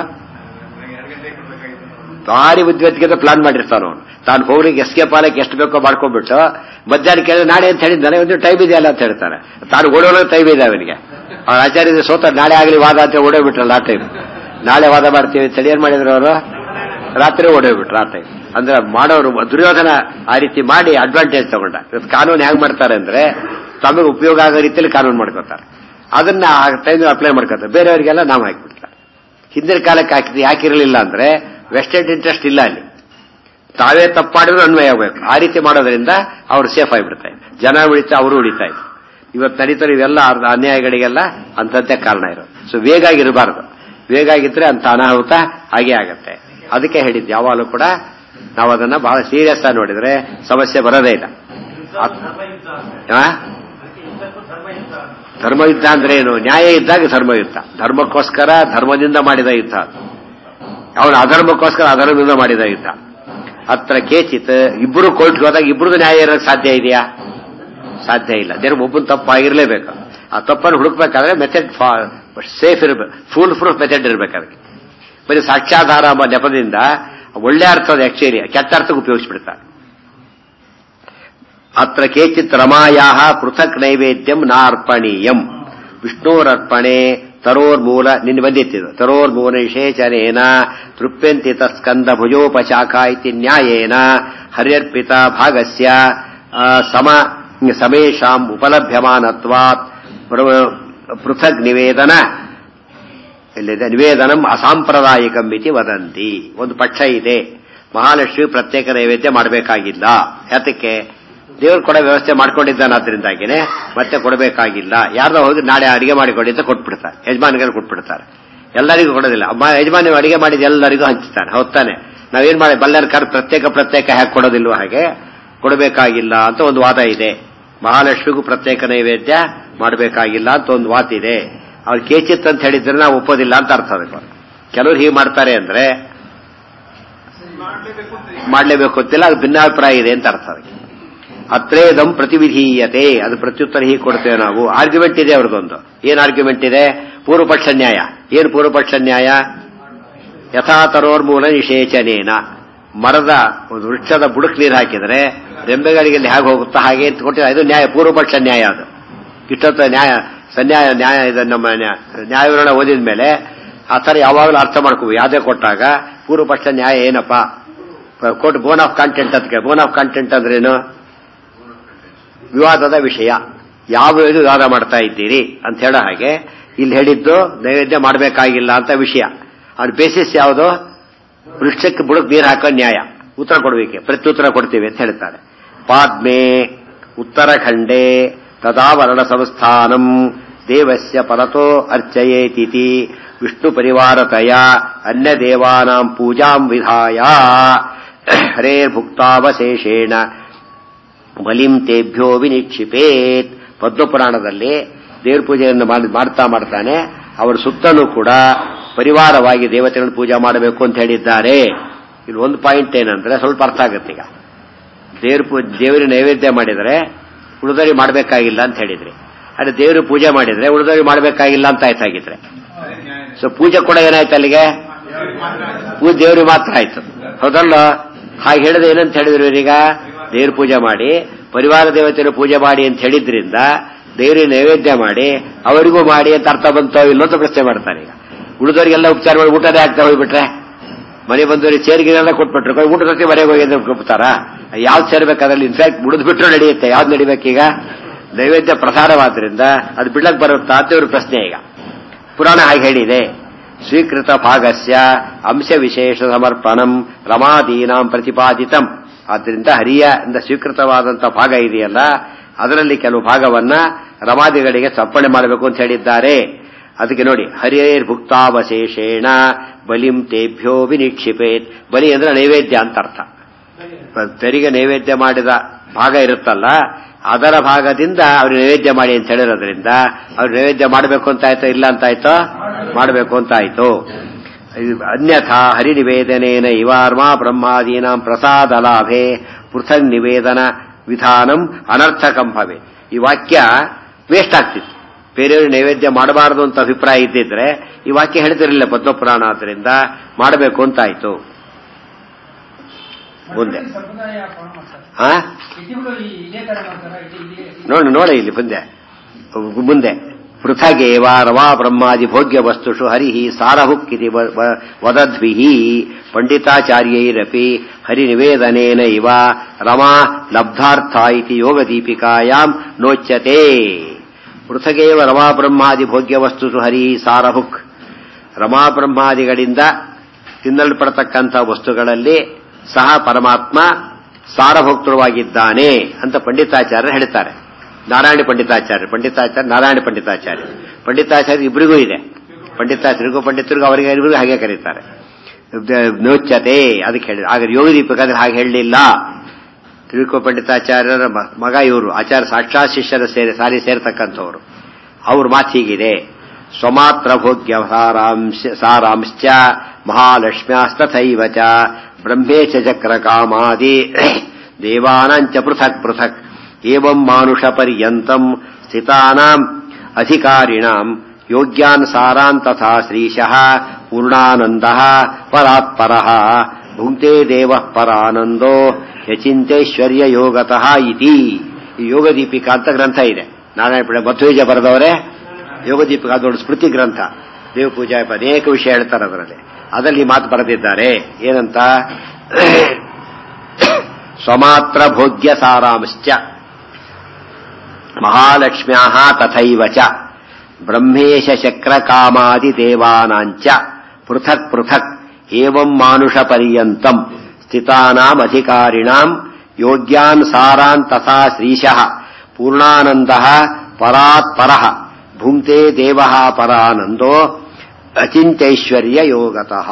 ಭಾರಿ ಬುದ್ಧಿವಂತಿಕೆ ಪ್ಲಾನ್ ಮಾಡಿರ್ತಾನ ಅವನು. ತಾನು ಹೋಗ್ಲಿಕ್ಕೆ ಎಸ್ಕೇಪ್ ಆಗಕ್ಕೆ ಎಷ್ಟು ಬೇಕೋ ಮಾಡ್ಕೊಂಡ್ಬಿಟ್ಟು ಮಧ್ಯಾಹ್ನ ಕೇಳಿದ್ರೆ ನಾಳೆ ಅಂತ ಹೇಳಿದ್ದಾನೆ, ಒಂದು ಟೈಮ್ ಇದೆಯಲ್ಲ ಅಂತ ಹೇಳ್ತಾನೆ. ತಾನು ಓಡೋಣ ಟೈಮ್ ಇದೆ ಅವನಿಗೆ. ಅವ್ರ ಆಚಾರ್ಯ ಸೋತ ನಾಳೆ ಆಗಲಿ ವಾದ ಅಂತ ಓಡೋಗ್ಬಿಟ್ರಲ್ಲ ಆ ಟೈಮ್. ನಾಳೆ ವಾದ ಮಾಡ್ತೀವಿ ಅಂತ ಏನ್ ಮಾಡಿದ್ರು ಅವರು, ರಾತ್ರಿ ಓಡೋಗ್ಬಿಟ್ರು ಆ ಟೈಮ್. ಅಂದ್ರೆ ಮಾಡೋರು ದುರ್ಯೋಧನ ಆ ರೀತಿ ಮಾಡಿ ಅಡ್ವಾಂಟೇಜ್ ತಗೊಂಡ. ಇವತ್ತು ಕಾನೂನು ಹೇಗೆ ಮಾಡ್ತಾರೆ ಅಂದ್ರೆ ತಮಗೆ ಉಪಯೋಗ ಆಗೋ ರೀತಿಯಲ್ಲಿ ಕಾನೂನು ಮಾಡ್ಕೋತಾರೆ. ಅದನ್ನ ಆ ಟೈಮ್ ಅಪ್ಲೈ ಮಾಡ್ಕೋತಾರೆ, ಬೇರೆಯವರಿಗೆಲ್ಲ ನಾವು ಹಾಕಿಬಿಡ್ತಾರೆ. ಹಿಂದಿನ ಕಾಲಕ್ಕೆ ಯಾಕಿರಲಿಲ್ಲ ಅಂದ್ರೆ ವೆಸ್ಟೆಡ್ ಇಂಟ್ರೆಸ್ಟ್ ಇಲ್ಲ ಅಲ್ಲಿ. ತಾವೇ ತಪ್ಪು ಮಾಡಿದ್ರು ಅನ್ವಯ ಆಗಬೇಕು. ಆ ರೀತಿ ಮಾಡೋದ್ರಿಂದ ಅವ್ರು ಸೇಫ್ ಆಗಿಬಿಡ್ತಾ ಇದ್ರು, ಜನ ಉಳಿತಾ, ಅವರು ಉಳಿತಾ ಇದ್ರು. ಇವತ್ತು ನಡೀತಾರೆ ಇವೆಲ್ಲ ಅನ್ಯಾಯಗಳಿಗೆಲ್ಲ ಅಂತಂತೆ ಕಾರಣ ಇರೋದು. ಸೊ ವೇಗಾಗಿರಬಾರ್ದು. ವೇಗಾಗಿದ್ರೆ ಅಂತ ಅನಾಹುತ ಹಾಗೆ ಆಗತ್ತೆ. ಅದಕ್ಕೆ ಹೇಳಿದ್ದು ಯಾವಾಗಲೂ ಕೂಡ ನಾವು ಅದನ್ನ ಬಹಳ ಸೀರಿಯಸ್ ಆಗಿ ನೋಡಿದ್ರೆ ಸಮಸ್ಯೆ ಬರೋದೇ ಇಲ್ಲ. ಧರ್ಮಯುದ್ಧ ಅಂದ್ರೆ ಏನು, ನ್ಯಾಯ ಇದ್ದಾಗ ಧರ್ಮಯುದ್ಧ. ಧರ್ಮಕ್ಕೋಸ್ಕರ ಧರ್ಮದಿಂದ ಮಾಡಿದ ಯುದ್ಧ, ಅವನು ಅಧರ್ಮಕ್ಕೋಸ್ಕರ ಅಧರ್ಮದಿಂದ ಮಾಡಿದ ಯುದ್ಧ. ಹತ್ರ ಕೇಚಿತ್ ಇಬ್ಬರು ಕೋರ್ಟ್ಗೆ ಹೋದಾಗ ಇಬ್ಬರದು ನ್ಯಾಯ ಇರೋಕ್ಕೆ ಸಾಧ್ಯ ಇದೆಯಾ, ಸಾಧ್ಯ ಇಲ್ಲ. ದೇವ್ರ ಒಬ್ಬನ ತಪ್ಪಾಗಿರ್ಲೇಬೇಕು. ಆ ತಪ್ಪನ್ನು ಹುಡುಕ್ಬೇಕಾದ್ರೆ ಮೆಥಡ್ ಸೇಫ್ ಇರಬೇಕು, ಫುಲ್ ಪ್ರೂಫ್ ಮೆಥಡ್ ಇರಬೇಕು. ಅದಕ್ಕೆ ಬರೀ ಸಾಕ್ಷ್ಯಾಧಾರ ಎಂಬ ನೆಪದಿಂದ ಒಳ್ಳೆ ಅರ್ಥದ ಆಕ್ಚುಲಿ ಕೆಟ್ಟ ಅರ್ಥಕ್ಕೆ ಉಪಯೋಗಿಸ್ಬಿಡ್ತಾರೆ. ಅತ್ರ ಕೇಚಿತ್ ರಮಾಯಾ ಪೃಥಕ್ ನೈವೇದ್ಯಂ ನಾರ್ಪಣೀಯಂ ವಿಷ್ಣೋರರ್ಪಣೆ ತರೋರ್ಮೂಲ ನಿನ್ನೆ ಬಂದಿತ್ತಿದ್ದು. ತರೋರ್ಮೂಲ ವಿಶೇಷನೇನ ತೃಪ್ಯಂತಿ ತತ್ಸ್ಕಂದ ಭುಜೋಪಶಾಖ ಇತಿ ನ್ಯಾಯೇನ ಹರ್ಯರ್ಪಿತ ಭಾಗಸ್ಯ ಸಮೇಷಾಂ ಉಪಲಭ್ಯಮಾನತ್ವಾತ್ ಪೃಥಗ್ ನಿವೇದನ ಇಲ್ಲಿದೆ ನಿವೇದನಂ ಅಸಾಂಪ್ರದಾಯಿಕಂ ಇತಿ ವದಂತಿ. ಒಂದು ಪಕ್ಷ ಇದೆ, ಮಹಾಲಕ್ಷ್ಮಿ ಪ್ರತ್ಯೇಕ ನೈವೇದ್ಯ ಮಾಡಬೇಕಾಗಿಲ್ಲ. ಯಾತಕ್ಕೆ? ದೇವರು ಕೊಡೋ ವ್ಯವಸ್ಥೆ ಮಾಡ್ಕೊಂಡಿದ್ದಾನಾದ್ರಿಂದಾಗಿನೇ ಮತ್ತೆ ಕೊಡಬೇಕಾಗಿಲ್ಲ. ಯಾರ್ದೋ ಹೋಗಿ ನಾಳೆ ಅಡಿಗೆ ಮಾಡಿಕೊಡಿ ಅಂತ ಕೊಟ್ಬಿಡ್ತಾರೆ, ಯಜಮಾನಿಗೆ ಕೊಟ್ಬಿಡ್ತಾರೆ. ಎಲ್ಲರಿಗೂ ಕೊಡೋದಿಲ್ಲ. ಯಜಮಾನಿ ಅಡಿಗೆ ಮಾಡಿದ ಎಲ್ಲರಿಗೂ ಹಂಚ್ತಾನೆ, ಹೊತ್ತಾನೆ. ನಾವೇನ್ ಮಾಡಿ ಬಲ್ಲರ ಕರ್ ಪ್ರತ್ಯೇಕ ಹ್ಯಾಕ್ ಕೊಡೋದಿಲ್ವ, ಹಾಗೆ ಕೊಡಬೇಕಾಗಿಲ್ಲ ಅಂತ ಒಂದು ವಾದ ಇದೆ. ಮಹಾಲಕ್ಷ್ಮಿಗೂ ಪ್ರತ್ಯೇಕ ನೈವೇದ್ಯ ಮಾಡಬೇಕಾಗಿಲ್ಲ ಅಂತ ಒಂದು ವಾದ ಇದೆ. ಅವ್ರು ಕೇಚಿತ್ ಅಂತ ಹೇಳಿದ್ರೆ ನಾವು ಒಪ್ಪೋದಿಲ್ಲ ಅಂತ ಅರ್ಥ ಅದಕ್ಕೆ. ಕೆಲವರು ಹೀಗೆ ಮಾಡ್ತಾರೆ ಅಂದ್ರೆ ಮಾಡಲೇಬೇಕು ಅಂತಿಲ್ಲ, ಅದು ಭಿನ್ನಾಭಿಪ್ರಾಯ ಇದೆ ಅಂತ ಅರ್ಥ ಅದಕ್ಕೆ. ಅತ್ರೇದಂ ಪ್ರತಿವಿಧೀಯತೆ, ಅದು ಪ್ರತ್ಯುತ್ತರ ಹೀಗೆ ಕೊಡ್ತೇವೆ ನಾವು. ಆರ್ಗ್ಯುಮೆಂಟ್ ಇದೆ ಅವ್ರದ್ದೊಂದು. ಏನ್ ಆರ್ಗ್ಯುಮೆಂಟ್ ಇದೆ? ಪೂರ್ವಪಕ್ಷ ನ್ಯಾಯ. ಏನು ಪೂರ್ವಪಕ್ಷ ನ್ಯಾಯ? ಯಥಾತರೋರ್ಮೂಲ ನಿಷೇಚನೇನ, ಮರದ ಒಂದು ವೃಕ್ಷದ ಬುಡಕ್ ನೀರು ಹಾಕಿದರೆ ರೆಂಬೆಗಳಿಗೆ ಹೇಗೆ ಹೋಗುತ್ತಾ ಹಾಗೆ ಅಂತ ಕೊಟ್ಟಿದ್ದಾರೆ. ಇದು ನ್ಯಾಯ, ಪೂರ್ವಪಕ್ಷ ನ್ಯಾಯ. ಅದು ಇಷ್ಟೊತ್ತ ನ್ಯಾಯ ಇದು ನಮ್ಮ ನ್ಯಾಯವಿವರಣ ಓದಿದ ಮೇಲೆ ಆ ಥರ ಯಾವಾಗಲೂ ಅರ್ಥ ಮಾಡ್ಕೋಬೇಕು. ಯಾವುದೇ ಕೊಟ್ಟಾಗ ಪೂರ್ವಪಕ್ಷ ನ್ಯಾಯ ಏನಪ್ಪಾ ಕೊಟ್ಟು ಬೋನ್ ಆಫ್ ಕಾಂಟೆಂಟ್ ಅಂತ. ಬೋನ್ ಆಫ್ ಕಾಂಟೆಂಟ್ ಅಂದ್ರೇನು? ವಿವಾದದ ವಿಷಯ. ಯಾವ ವಿವಾದ ಮಾಡ್ತಾ ಇದ್ದೀರಿ ಅಂತ ಹೇಳೋ ಹಾಗೆ ಇಲ್ಲಿ ಹೇಳಿದ್ದು ನೈವೇದ್ಯ ಮಾಡಬೇಕಾಗಿಲ್ಲ ಅಂತ ವಿಷಯ. ಅವ್ರ ಬೇಸಿಸ್ ಯಾವುದು? ವೃಕ್ಷಕ್ಕೆ ಬುಡಕ್ ನೀರು ಹಾಕೋ ನ್ಯಾಯ. ಉತ್ತರ ಕೊಡಬೇಕೆ, ಪ್ರತ್ಯುತ್ತರ ಕೊಡ್ತೀವಿ ಅಂತ ಹೇಳ್ತಾರೆ. ಪಾದ್ಮೆ ಉತ್ತರಖಂಡೇ ತದಾವರಣ ಸಂಸ್ಥಾನಂ ದೇವಸ್ಯ ಪರತೋ ಅರ್ಚಯೇತಿತಿ ವಿಷ್ಣು ಪರಿವಾರತಯ ಅನ್ಯ ದೇವಾನಾಂ ಪೂಜಾಂ ವಿಧಾಯ ಹರೇರ್ಭುಕ್ತಾವಶೇಷೇಣ ಬಲಿಂ ತೇಭ್ಯೋ ವಿನಿಕ್ಷಿಪೇತ್. ಪದ್ಮಪುರಾಣದಲ್ಲಿ ದೇವ್ರ ಪೂಜೆಯನ್ನು ಮಾಡ್ತಾನೆ. ಅವರ ಸುತ್ತಲೂ ಕೂಡ ಪರಿವಾರವಾಗಿ ದೇವತೆಗಳನ್ನು ಪೂಜೆ ಮಾಡಬೇಕು ಅಂತ ಹೇಳಿದ್ದಾರೆ. ಇಲ್ಲಿ ಒಂದು ಪಾಯಿಂಟ್ ಏನಂದ್ರೆ ಸ್ವಲ್ಪ ಅರ್ಥ ಆಗುತ್ತೆ. ಈಗ ದೇವರಿಗೆ ನೈವೇದ್ಯ ಮಾಡಿದರೆ ಉಳಿದವರಿಗೆ ಮಾಡಬೇಕಾಗಿಲ್ಲ ಅಂತ ಹೇಳಿದ್ರಿ. ಅದೇ ದೇವರು ಪೂಜೆ ಮಾಡಿದ್ರೆ ಉಳಿದವರಿಗೆ ಮಾಡಬೇಕಾಗಿಲ್ಲ ಅಂತ ಆಯ್ತಾಗಿದ್ರೆ, ಸೊ ಪೂಜೆ ಕೂಡ ಏನಾಯ್ತು ಅಲ್ಲಿಗೆ? ಪೂಜೆ ದೇವರಿಗೆ ಮಾತ್ರ ಆಯ್ತು, ಹೌದಲ್ಲ? ಹಾಗೆ ಹೇಳಿದ್ರೆ ಏನಂತ ಹೇಳಿದ್ರು ಇವರೀಗ? ದೇವ್ರ ಪೂಜೆ ಮಾಡಿ ಪರಿವಾರ ದೇವತೆಯನ್ನು ಪೂಜೆ ಮಾಡಿ ಅಂತ ಹೇಳಿದ್ರಿಂದ ದೇವರಿಗೆ ನೈವೇದ್ಯ ಮಾಡಿ ಅವರಿಗೂ ಮಾಡಿ ಅಂತ ಅರ್ಥ ಬಂತೋ ಇಲ್ಲೊಂದು ಪ್ರಶ್ನೆ ಮಾಡ್ತಾರೆ. ಈಗ ಉಳಿದವರಿಗೆಲ್ಲ ಉಪಚಾರ ಮಾಡಿ ಊಟನೇ ಆಗ್ತಾ ಹೋಗ್ಬಿಟ್ರೆ, ಮನೆ ಬಂದವರಿಗೆ ಚೇರ್ಗಿನೆಲ್ಲ ಕೊಟ್ಬಿಟ್ರೆ ಊಟದ ಜೊತೆ ಮನೆಗೆ ಹೋಗಿ ಕೊಡ್ತಾರ? ಯಾವ್ದು ಸೇರ್ಬೇಕಾದ್ರಲ್ಲಿ ಇನ್ಫ್ಯಾಕ್ಟ್ ಮುಡಿದು ಬಿಟ್ಟರು ನಡೆಯುತ್ತೆ. ಯಾವ್ದು ನಡಿಬೇಕೀಗ? ನೈವೇದ್ಯ ಪ್ರಸಾರವಾದ್ರಿಂದ ಅದು ಬಿಡ್ಲಕ್ ಬರುತ್ತಾ ಅಂತ ಇವ್ರ ಪ್ರಶ್ನೆ. ಈಗ ಪುರಾಣ ಹಾಗೆ ಹೇಳಿದೆ, ಸ್ವೀಕೃತ ಭಾಗಸ್ಯ ಅಂಶ ವಿಶೇಷ ಸಮರ್ಪಣಂ ರಮಾದೀನಾಂ ಪ್ರತಿಪಾದಿತಂ. ಆದ್ದರಿಂದ ಹರಿಯಿಂದ ಸ್ವೀಕೃತವಾದಂತಹ ಭಾಗ ಇದೆಯಲ್ಲ, ಅದರಲ್ಲಿ ಕೆಲವು ಭಾಗವನ್ನ ರಮಾದಿಗಳಿಗೆ ಸಮರ್ಪಣೆ ಮಾಡಬೇಕು ಅಂತ ಹೇಳಿದ್ದಾರೆ. ಅದಕ್ಕೆ ನೋಡಿ, ಹರಿಯೈರ್ಭುಕ್ತಾವಶೇಷೇಣ ಬಲಿಂ ತೇಭ್ಯೋ ವಿನಿಕ್ಷಿಪೇತ್. ಬಲಿ ಅಂದ್ರೆ ನೈವೇದ್ಯ ಅಂತ ಅರ್ಥ. ತೆರಿಗೆ ನೈವೇದ್ಯ ಮಾಡಿದ ಭಾಗ ಇರುತ್ತಲ್ಲ, ಅದರ ಭಾಗದಿಂದ ಅವ್ರಿಗೆ ನೈವೇದ್ಯ ಮಾಡಿ ಅಂತ ಹೇಳಿರೋದ್ರಿಂದ ಅವ್ರು ನೈವೇದ್ಯ ಮಾಡಬೇಕು ಅಂತ ಆಯ್ತೋ ಇಲ್ಲ ಅಂತ ಆಯ್ತೋ? ಮಾಡಬೇಕು ಅಂತ ಆಯ್ತು. ಅನ್ಯಥಾ ಹರಿನಿವೇದನೇನ ಇವಾರ್ಮಾ ಬ್ರಹ್ಮಾದೀನಾಂ ಪ್ರಸಾದ ಲಾಭೆ ಪೃಥಗ್ ನಿವೇದನ ವಿಧಾನಂ ಅನರ್ಥಕಂ ಭವೆ. ಈ ವಾಕ್ಯ ವೇಸ್ಟ್ ಆಗ್ತಿತ್ತು. ಬೇರೆಯವರು ನೈವೇದ್ಯ ಮಾಡಬಾರದು ಅಂತ ಅಭಿಪ್ರಾಯ ಇದ್ದಿದ್ರೆ ಈ ವಾಕ್ಯ ಹೇಳ್ತಿರಲಿಲ್ಲ ಪದ್ಮಪುರಾಣ. ಆದ್ದರಿಂದ ಮಾಡಬೇಕು ಅಂತ ಆಯ್ತು. ಮುಂದೆ ನೋಡಿ ಇಲ್ಲಿ ಮುಂದೆ ಪೃಥಗೇವ ರಮಾ ಬ್ರಹ್ಮಾದಿ ಭೋಗ್ಯ ವಸ್ತುಷು ಹರಿಹಿ ಸಾರಹುಕ್ಕಿತಿ ವದದ್ಭಿಃ ಪಂಡಿತಾಚಾರ್ಯೈರಪಿ ಹರಿನಿವೇದನೇನ ಇವ ರಮಾ ಲಬ್ಧಾರ್ಥ ಇತಿ ಯೋಗದೀಪಿಕಾಯಾಂ ನೋಚ್ಯತೆ. ಪೃಥಗೇವ ರಮಾ ಬ್ರಹ್ಮಾದಿ ಭೋಗ್ಯ ವಸ್ತುಷು ಹರಿಹಿ ಸಾರಹುಕ್. ರಮಾ ಬ್ರಹ್ಮಾದಿಗಳಿಂದ ತಿನ್ನಲ್ಪಡತಕ್ಕಂಥ ವಸ್ತುಗಳಲ್ಲಿ ಸಹ ಪರಮಾತ್ಮ ಸಾರಭೋಕ್ತೃವಾಗಿದ್ದಾನೆ ಅಂತ ಪಂಡಿತಾಚಾರ್ಯರು ಹೇಳ್ತಾರೆ. ನಾರಾಯಣ ಪಂಡಿತಾಚಾರ್ಯ ಇಬ್ಬರಿಗೂ ಇದೆ. ಪಂಡಿತಾಚಾರ್ಯರಿಗೂ ಪಂಡಿತರಿಗೂ ಅವರಿಗೆ ಇಬ್ಬರಿಗೂ ಹಾಗೆ ಕರೀತಾರೆ. ನೋಚ್ಯತೆ ಅದಕ್ಕೆ ಹೇಳಿದ್ರು. ಆಗ ಯೋಗದೀಪಕಾದ್ರೆ ಹಾಗೆ ಹೇಳಲಿಲ್ಲ. ತಿರುಕೋ ಪಂಡಿತಾಚಾರ್ಯರ ಮಗ ಇವರು, ಆಚಾರ್ಯ ಸಾಕ್ಷಾತ್ ಶಿಷ್ಯರ ಸಾರಿ ಸೇರ್ತಕ್ಕಂಥವ್ರು. ಅವ್ರ ಮಾತು ಹೀಗಿದೆ, ಸ್ವಮಾತ್ರ ಭೋಗ್ಯ ಸಾರಾಂಶ್ಚ ಮಹಾಲಕ್ಷ್ಮ್ಯಾಸ್ತಥೈವ ಚ ಬ್ರಹ್ಮೇಶ ಚಕ್ರ ಕಾಮಾದಿ ದೇವಾನಾಂಚ ಪೃಥಕ್ ಪೃಥಕ್ ಏವಂ ಮಾನುಷ ಪರ್ಯಂತಂ ಸ್ಥಿತಾನಾಂ ಅಧಿಕಾರಿಣಾಂ ಯೋಗ್ಯಾನ್ ಸಾರಾನ್ ತಥಾ ಶ್ರೀಶಃ ಪೂರ್ಣಾನಂದಃ ಪರಾತ್ಪರಃ ಭುಂಕ್ತೆ ದೇವಃ ಪರಾನಂದೋ ಯಚಿಂತೇಶ್ವರ್ಯ ಯೋಗತಃ ಇತಿ. ಈ ಯೋಗದೀಪಿಕಾ ಅಂತ ಗ್ರಂಥ ಇದೆ. ನಾರಾಯಣ ಮಧ್ವೀಜ ಬರೆದವರೇ ಯೋಗದೀಪಿಕಾ, ಅದೊಂದು ಸ್ಮೃತಿ ಗ್ರಂಥ. ದೇವ ಪೂಜಾ ಅನೇಕ ವಿಷಯ ಹೇಳ್ತಾರೆ ಅದರಲ್ಲಿ. ಅದರಲ್ಲಿ ಮಾತು ಬರೆದಿದ್ದಾರೆ. ಏನಂತ? ಸ್ವಮಾತ್ರ ಭೋಗ್ಯ ಸಾರಾಂಶ್ಚ ಮಹಾಲಕ್ಷ್ಮ್ಯಾ ತಥೈವ ಚ. ಬ್ರಹ್ಮೇಶ ಶಕ್ರ ಕಾಮಾದಿ ದೇವಾನಾಂಚ ಪೃಥಕ್ ಪೃಥಕ್ ಏವಂ ಮಾನುಷ ಪರ್ಯಂತಂ ಸ್ಥಿತಾನಾಂ ಅಧಿಕಾರಿಣಾಂ ಯೋಗ್ಯಾನ್ ಸಾರಾನ್ ತಥಾ ಶ್ರೀಶಃ ಪೂರ್ಣಾನಂದಃ ಪರಾತ್ ಪರಃ ಭುಂಕ್ತೆ ದೇವಃ ಪರಾನಂದೋ ಅಚಿಂತ್ಯೈಶ್ವರ್ಯ ಯೋಗತಃ.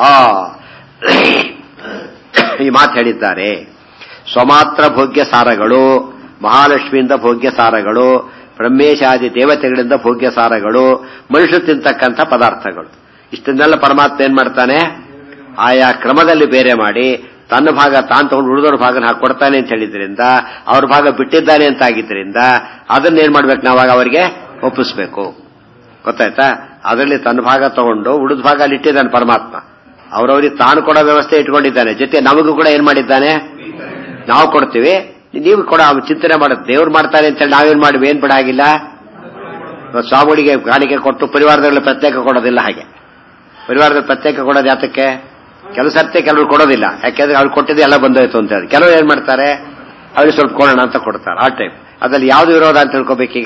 ಈ ಮಾತು ಹೇಳಿದ್ದಾರೆ. ಸ್ವಮಾತ್ರ ಭೋಗ್ಯ ಸಾರಗಳು, ಮಹಾಲಕ್ಷ್ಮಿಯಿಂದ ಭೋಗ್ಯ ಸಾರಗಳು, ಬ್ರಹ್ಮೇಶಾದಿ ದೇವತೆಗಳಿಂದ ಭೋಗ್ಯ ಸಾರಗಳು, ಮನುಷ್ಯರು ತಿಂತಕ್ಕಂಥ ಪದಾರ್ಥಗಳು. ಇಷ್ಟನ್ನೆಲ್ಲ ಪರಮಾತ್ಮ ಏನ್ ಮಾಡ್ತಾನೆ? ಆಯಾ ಕ್ರಮದಲ್ಲಿ ಬೇರೆ ಮಾಡಿ ತನ್ನ ಭಾಗ ತಾನು ತಗೊಂಡು ಉಳಿದವ್ರ ಭಾಗನ ಕೊಡ್ತಾನೆ ಅಂತ ಹೇಳಿದ್ರಿಂದ, ಅವ್ರ ಭಾಗ ಬಿಟ್ಟಿದ್ದಾನೆ ಅಂತ ಆಗಿದ್ರಿಂದ ಅದನ್ನೇನ್ ಮಾಡ್ಬೇಕು? ನಾವಾಗ ಅವರಿಗೆ ಒಪ್ಪಿಸ್ಬೇಕು. ಗೊತ್ತಾಯ್ತಾ? ಅದರಲ್ಲಿ ತನ್ನ ಭಾಗ ತಗೊಂಡು ಉಳಿದ ಭಾಗ ಅಲ್ಲಿ ಇಟ್ಟಿದ್ದಾನೆ ಪರಮಾತ್ಮ. ಅವರವರಿಗೆ ತಾನು ಕೊಡೋ ವ್ಯವಸ್ಥೆ ಇಟ್ಕೊಂಡಿದ್ದಾನೆ. ಜೊತೆ ನಮಗೂ ಕೂಡ ಏನ್ ಮಾಡಿದ್ದಾನೆ? ನಾವು ಕೊಡ್ತೀವಿ, ನೀವು ಕೂಡ ಚಿಂತನೆ ಮಾಡೋದು. ದೇವ್ರು ಮಾಡ್ತಾರೆ ಅಂತೇಳಿ ನಾವೇನ್ ಮಾಡಿವಿ? ಏನ್ ಬಿಡಾಗಿಲ್ಲ. ಸ್ವಾಮಿಗಳಿಗೆ ಕಾಣಿಕೆ ಕೊಟ್ಟು ಪರಿವಾರದಲ್ಲಿ ಪ್ರತ್ಯೇಕ ಕೊಡೋದಿಲ್ಲ. ಹಾಗೆ ಪರಿವಾರದಲ್ಲಿ ಪ್ರತ್ಯೇಕ ಕೊಡೋದು ಯಾತಕ್ಕೆ? ಕೆಲವು ಸರ್ತಿ ಕೆಲವರು ಕೊಡೋದಿಲ್ಲ. ಯಾಕೆಂದ್ರೆ ಅವ್ರು ಕೊಟ್ಟಿದ್ದು ಎಲ್ಲ ಬಂದೋಯ್ತು ಅಂತ ಹೇಳಿ. ಕೆಲವರು ಏನ್ ಮಾಡ್ತಾರೆ? ಅವ್ರಿಗೆ ಸ್ವಲ್ಪ ಕೊಡೋಣ ಅಂತ ಕೊಡ್ತಾರೆ. ಆ ಟೈಪ್. ಅದ್ರಲ್ಲಿ ಯಾವ್ದು ವಿರೋಧ ಅಂತ ತಿಳ್ಕೊಬೇಕೀಗ?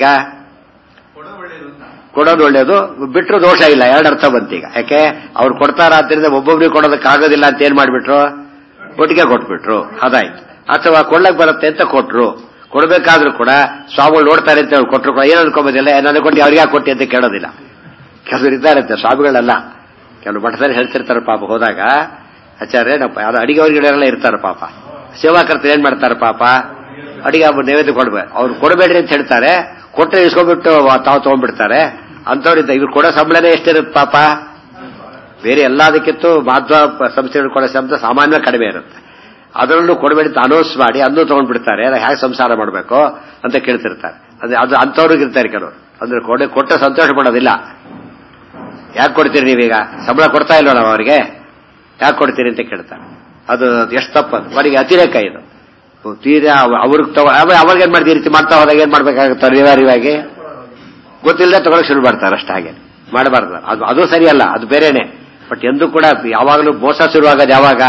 ಕೊಡೋದು ಒಳ್ಳೇದು, ಬಿಟ್ಟರು ದೋಷ ಇಲ್ಲ. ಎರಡು ಅರ್ಥ ಬಂತೀಗ. ಯಾಕೆ? ಅವ್ರು ಕೊಡ್ತಾರಾದ್ರಿಂದ ಒಬ್ಬೊಬ್ರಿಗೆ ಕೊಡೋದಕ್ಕಾಗೋದಿಲ್ಲ ಅಂತ ಏನ್ ಮಾಡ್ಬಿಟ್ರು? ಒಟ್ಟಿಗೆ ಕೊಟ್ಬಿಟ್ರು. ಅದಾಯ್ತು. ಅಥವಾ ಕೊಳ್ಳಕ್ ಬರುತ್ತೆ ಅಂತ ಕೊಟ್ರು. ಕೊಡ್ಬೇಕಾದ್ರೂ ಕೂಡ ಸ್ವಾಮಿಗಳು ನೋಡ್ತಾರೆ ಅಂತ ಹೇಳಿ ಕೊಟ್ಟರು ಕೂಡ ಏನು ಅನ್ಕೋಬೋದಿಲ್ಲ. ನನಗೆ ಕೊಟ್ಟು ಅವ್ರಿಗೆ ಯಾಕೆ ಕೊಟ್ಟಿ ಅಂತ ಕೇಳೋದಿಲ್ಲ. ಕೆಲವರು ಇದ್ದಾರಂತೆ ಸ್ವಾಮಿಗಳೆಲ್ಲ. ಕೆಲವು ಮಠದಲ್ಲಿ ಹೇಳ್ತಿರ್ತಾರೆ ಪಾಪ. ಹೋದಾಗ ಆಚಾರ್ಯ ಅದು ಅಡಿಗೆ ಅವ್ರಿಗೆಲ್ಲ ಇರ್ತಾರೆ ಪಾಪ. ಸೇವಾಕರ್ತರು ಏನ್ ಮಾಡ್ತಾರೆ ಪಾಪ? ಅಡಿಗೆ ನೈವೇದ್ಯ ಕೊಡ್ಬೇಕು. ಅವ್ರು ಕೊಡಬೇಡ್ರಿ ಅಂತ ಹೇಳ್ತಾರೆ. ಕೊಟ್ಟರೆ ಇಸ್ಕೊಂಡ್ಬಿಟ್ಟು ತಾವು ತಗೊಂಡ್ಬಿಡ್ತಾರೆ. ಅಂತವ್ರಿಂದ ಇವ್ರು ಕೊಡೋ ಸಂಬಳನೇ ಎಷ್ಟಿರುತ್ತೆ ಪಾಪ? ಬೇರೆ ಎಲ್ಲದಕ್ಕಿಂತೂ ಮಾಧ್ವ ಸಂಸ್ಥೆಗಳು ಕೊಡೋ ಸಂಬಳ ಸಾಮಾನ್ಯ ಕಡಿಮೆ ಇರುತ್ತೆ. ಅದರಲ್ಲೂ ಕೊಡಬೇಡಿ ಅಂತ ಅನೌನ್ಸ್ ಮಾಡಿ ಅದನ್ನು ತಗೊಂಡ್ಬಿಡ್ತಾರೆ. ಹೇಗೆ ಸಂಸಾರ ಮಾಡಬೇಕು ಅಂತ ಕೇಳ್ತಿರ್ತಾರೆ. ಅದು ಅಂಥವ್ರಿಗೆ ಇರ್ತಾರೆ ಕೆಲವರು. ಅಂದ್ರೆ ಕೊಟ್ಟ ಸಂತೋಷ ಪಡೋದಿಲ್ಲ. ಯಾಕೆ ಕೊಡ್ತೀರಿ ನೀವೀಗ? ಸಂಬಳ ಕೊಡ್ತಾ ಇಲ್ವ ನಾವು ಅವರಿಗೆ? ಯಾಕೆ ಕೊಡ್ತೀರಿ ಅಂತ ಕೇಳ್ತಾರೆ. ಅದು ಎಷ್ಟು ತಪ್ಪದು. ಅವರಿಗೆ ಅತಿರೇಕ ಇದು. ತೀರಾ ಅವ್ರಿಗೆ ಅವಾಗ ಏನ್ ಮಾಡ್ತೀರಿ? ರೀತಿ ಮಾಡ್ತಾ ಹೋದಾಗ ಏನ್ ಮಾಡ್ಬೇಕಾಗುತ್ತೆ? ಅನಿವಾರ್ಯವಾಗಿ ಗೊತ್ತಿಲ್ಲದೆ ತಗೊಳಕ್ ಶುರು ಮಾಡ್ತಾರೆ. ಅಷ್ಟ ಹಾಗೆ ಮಾಡಬಾರ್ದು. ಅದು ಸರಿಯಲ್ಲ. ಅದು ಬೇರೆನೆ. ಬಟ್ ಎಂದೂ ಕೂಡ ಯಾವಾಗಲೂ ಮೋಸ ಶುರುವಾಗೋದು ಯಾವಾಗ?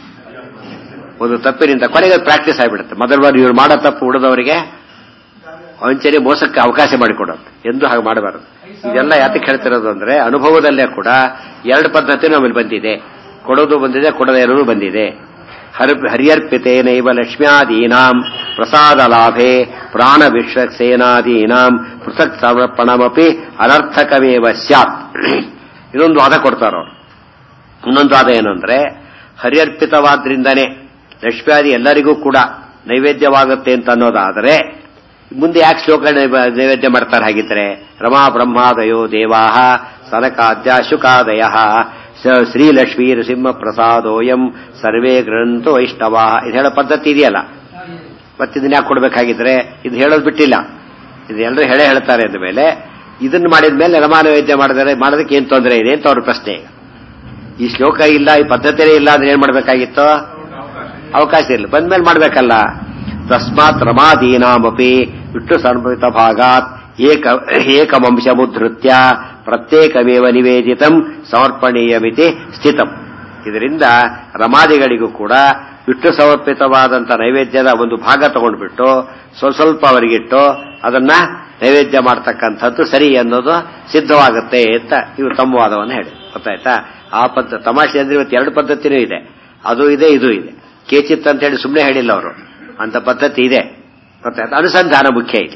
ಒಂದು ತಪ್ಪಿನಿಂದ ಕೊನೆಗೆ ಪ್ರಾಕ್ಟೀಸ್ ಆಗಿಬಿಡುತ್ತೆ. ಮೊದಲು ಬಾರಿ ಇವ್ರು ಮಾಡೋ ತಪ್ಪು ಉಳಿದವರಿಗೆ ವಂಚನೆ ಮೋಸಕ್ಕೆ ಅವಕಾಶ ಮಾಡಿಕೊಡೋದು. ಎಂದು ಹಾಗೆ ಮಾಡಬಾರದು. ಇದೆಲ್ಲ ಯಾತಕ್ಕೆ ಹೇಳ್ತಿರೋದು ಅಂದ್ರೆ ಅನುಭವದಲ್ಲೇ ಕೂಡ ಎರಡು ಪದ್ಧತಿ ನಮ್ಮಲ್ಲಿ ಬಂದಿದೆ. ಕೊಡೋದು ಬಂದಿದೆ, ಕೊಡದೇ ಇರೋದು ಬಂದಿದೆ. ಹರ್ಯರ್ಪಿತೇನೈವ ಲಕ್ಷ್ಮ್ಯಾದೀನಾಂ ಪ್ರಸಾದ ಲಾಭೆ ಪ್ರಾಣ ವಿಶ್ವಸೇನಾದೀನಾಂ ಪೃಥಕ್ ಸಮರ್ಪಣಮಪಿ ಅನರ್ಥಕವೇವ ಸ್ಯಾತ್. ಇದೊಂದು ವಾದ ಕೊಡ್ತಾರವ್ರು. ಇನ್ನೊಂದು ವಾದ ಏನಂದ್ರೆ ಹರ್ಯರ್ಪಿತವಾದ್ರಿಂದನೇ ಲಕ್ಷ್ಮ್ಯಾದಿ ಎಲ್ಲರಿಗೂ ಕೂಡ ನೈವೇದ್ಯವಾಗುತ್ತೆ ಅಂತ ಅನ್ನೋದಾದರೆ ಮುಂದೆ ಯಾಕೆ ಶ್ಲೋಕ ನೈವೇದ್ಯ ಮಾಡ್ತಾರೆ? ಹಾಗಿದ್ರೆ ರಮಾ ಬ್ರಹ್ಮಾದಯೋ ದೇವಾಹ ಸನಕಾದ್ಯ ಶುಕಾದಯ ಶ್ರೀಲಕ್ಷ್ಮೀ ನೃಸಿಂಹ ಪ್ರಸಾದೋಯಂ ಸರ್ವೇ ಗ್ರಂಥೋ ವೈಷ್ಣವಾ. ಇದು ಹೇಳೋ ಪದ್ಧತಿ ಇದೆಯಲ್ಲ. ಮತ್ತಿದನ್ನ ಯಾಕೆ ಕೊಡ್ಬೇಕಾಗಿದ್ರೆ? ಇದು ಹೇಳೋದು ಬಿಟ್ಟಿಲ್ಲ. ಇದು ಎಲ್ಲರೂ ಹೇಳ್ತಾರೆ ಅಂದ ಮೇಲೆ ಇದನ್ನು ಮಾಡಿದ ಮೇಲೆ ರಮಾ ನೈವೇದ್ಯ ಮಾಡೋದಕ್ಕೆ ಏನ್ ತೊಂದರೆ ಇದೆ ಅಂತ ಅವ್ರ ಪ್ರಶ್ನೆ. ಈ ಶ್ಲೋಕ ಇಲ್ಲ, ಈ ಪದ್ಧತಿಯೇ ಇಲ್ಲ ಅಂದ್ರೆ ಏನ್ ಮಾಡ್ಬೇಕಾಗಿತ್ತು? ಅವಕಾಶ ಇಲ್ಲ. ಬಂದ್ಮೇಲೆ ಮಾಡ್ಬೇಕಲ್ಲ. ತಸ್ಮಾತ್ ರಮಾದೀನಾಮಪಿ ವಿಷ್ಣು ಸಮರ್ಪಿತ ಭಾಗಾತ್ ಏಕವಂಶಮುದ್ಧೃತ್ಯ ಪ್ರತ್ಯೇಕಮೇವ ನಿವೇದಿತಂ ಸಮರ್ಪಣೀಯಮಿತಿ ಸ್ಥಿತಂ. ಇದರಿಂದ ರಮಾದಿಗಳಿಗೂ ಕೂಡ ವಿಷ್ಣು ಸಮರ್ಪಿತವಾದಂಥ ನೈವೇದ್ಯದ ಒಂದು ಭಾಗ ತಗೊಂಡ್ಬಿಟ್ಟು ಸ್ವಲ್ಪ ಅವರಿಗಿಟ್ಟು ಅದನ್ನ ನೈವೇದ್ಯ ಮಾಡ್ತಕ್ಕಂಥದ್ದು ಸರಿ ಅನ್ನೋದು ಸಿದ್ಧವಾಗುತ್ತೆ ಅಂತ ಇವರು ತಮ್ಮ ವಾದವನ್ನು ಹೇಳಿ. ಗೊತ್ತಾಯ್ತಾ? ಆ ತಮಾಷೆ ಅಂದ್ರೆ ಇವತ್ತು ಎರಡು ಪದ್ಧತಿನೂ ಇದೆ. ಅದು ಇದೆ, ಇದು ಇದೆ. ಕೇಚಿತ್ ಅಂತ ಹೇಳಿ ಸುಮ್ಮನೆ ಹೇಳಿಲ್ಲ ಅವರು. ಅಂತ ಪದ್ಧತಿ ಇದೆ. ಗೊತ್ತಾಯ್ತಾ? ಅನುಸಂಧಾನ ಮುಖ್ಯ ಇದೆ.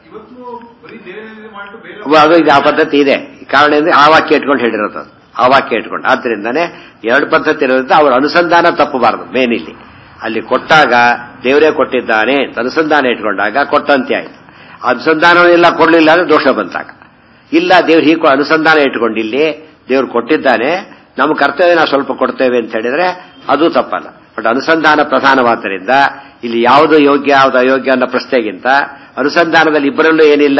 ಅದು ಇದು ಆ ಪದ್ಧತಿ ಇದೆ. ಕಾರಣ ಅಂದ್ರೆ ಆ ವಾಕ್ಯ ಇಟ್ಕೊಂಡು ಹೇಳಿರೋದು. ಆ ವಾಕ್ಯ ಇಟ್ಕೊಂಡು. ಆದ್ರಿಂದಾನೆ ಎರಡು ಪದ್ಧತಿ ಇರೋದ್ರಿಂದ ಅವರ ಅನುಸಂಧಾನ ತಪ್ಪಬಾರದು. ಮೇನ್ ಇಲ್ಲಿ ಅಲ್ಲಿ ಕೊಟ್ಟಾಗ ದೇವರೇ ಕೊಟ್ಟಿದ್ದಾನೆ ಅನುಸಂಧಾನ ಇಟ್ಕೊಂಡಾಗ ಕೊಟ್ಟಂತೆ ಆಯ್ತು. ಅನುಸಂಧಾನವೆಲ್ಲ ಕೊಡ್ಲಿಲ್ಲ ಅಂದ್ರೆ ದೋಷ ಬಂತಾಗ. ಇಲ್ಲ ದೇವ್ರು ಹೀಗೆ ಅನುಸಂಧಾನ ಇಟ್ಕೊಂಡು ಇಲ್ಲಿ ದೇವ್ರು ಕೊಟ್ಟಿದ್ದಾನೆ, ನಮ್ಮ ಕರ್ತವ್ಯ ನಾವು ಸ್ವಲ್ಪ ಕೊಡ್ತೇವೆ ಅಂತ ಹೇಳಿದ್ರೆ ಅದು ತಪ್ಪಲ್ಲ. ಬಟ್ ಅನುಸಂಧಾನ ಪ್ರಧಾನವಾದ್ದರಿಂದ ಇಲ್ಲಿ ಯಾವುದು ಯೋಗ್ಯ ಯಾವುದು ಅಯೋಗ್ಯ ಅನ್ನೋ ಪ್ರಶ್ನೆಗಿಂತ ಅನುಸಂಧಾನದಲ್ಲಿ ಇಬ್ಬರಲ್ಲೂ ಏನಿಲ್ಲ.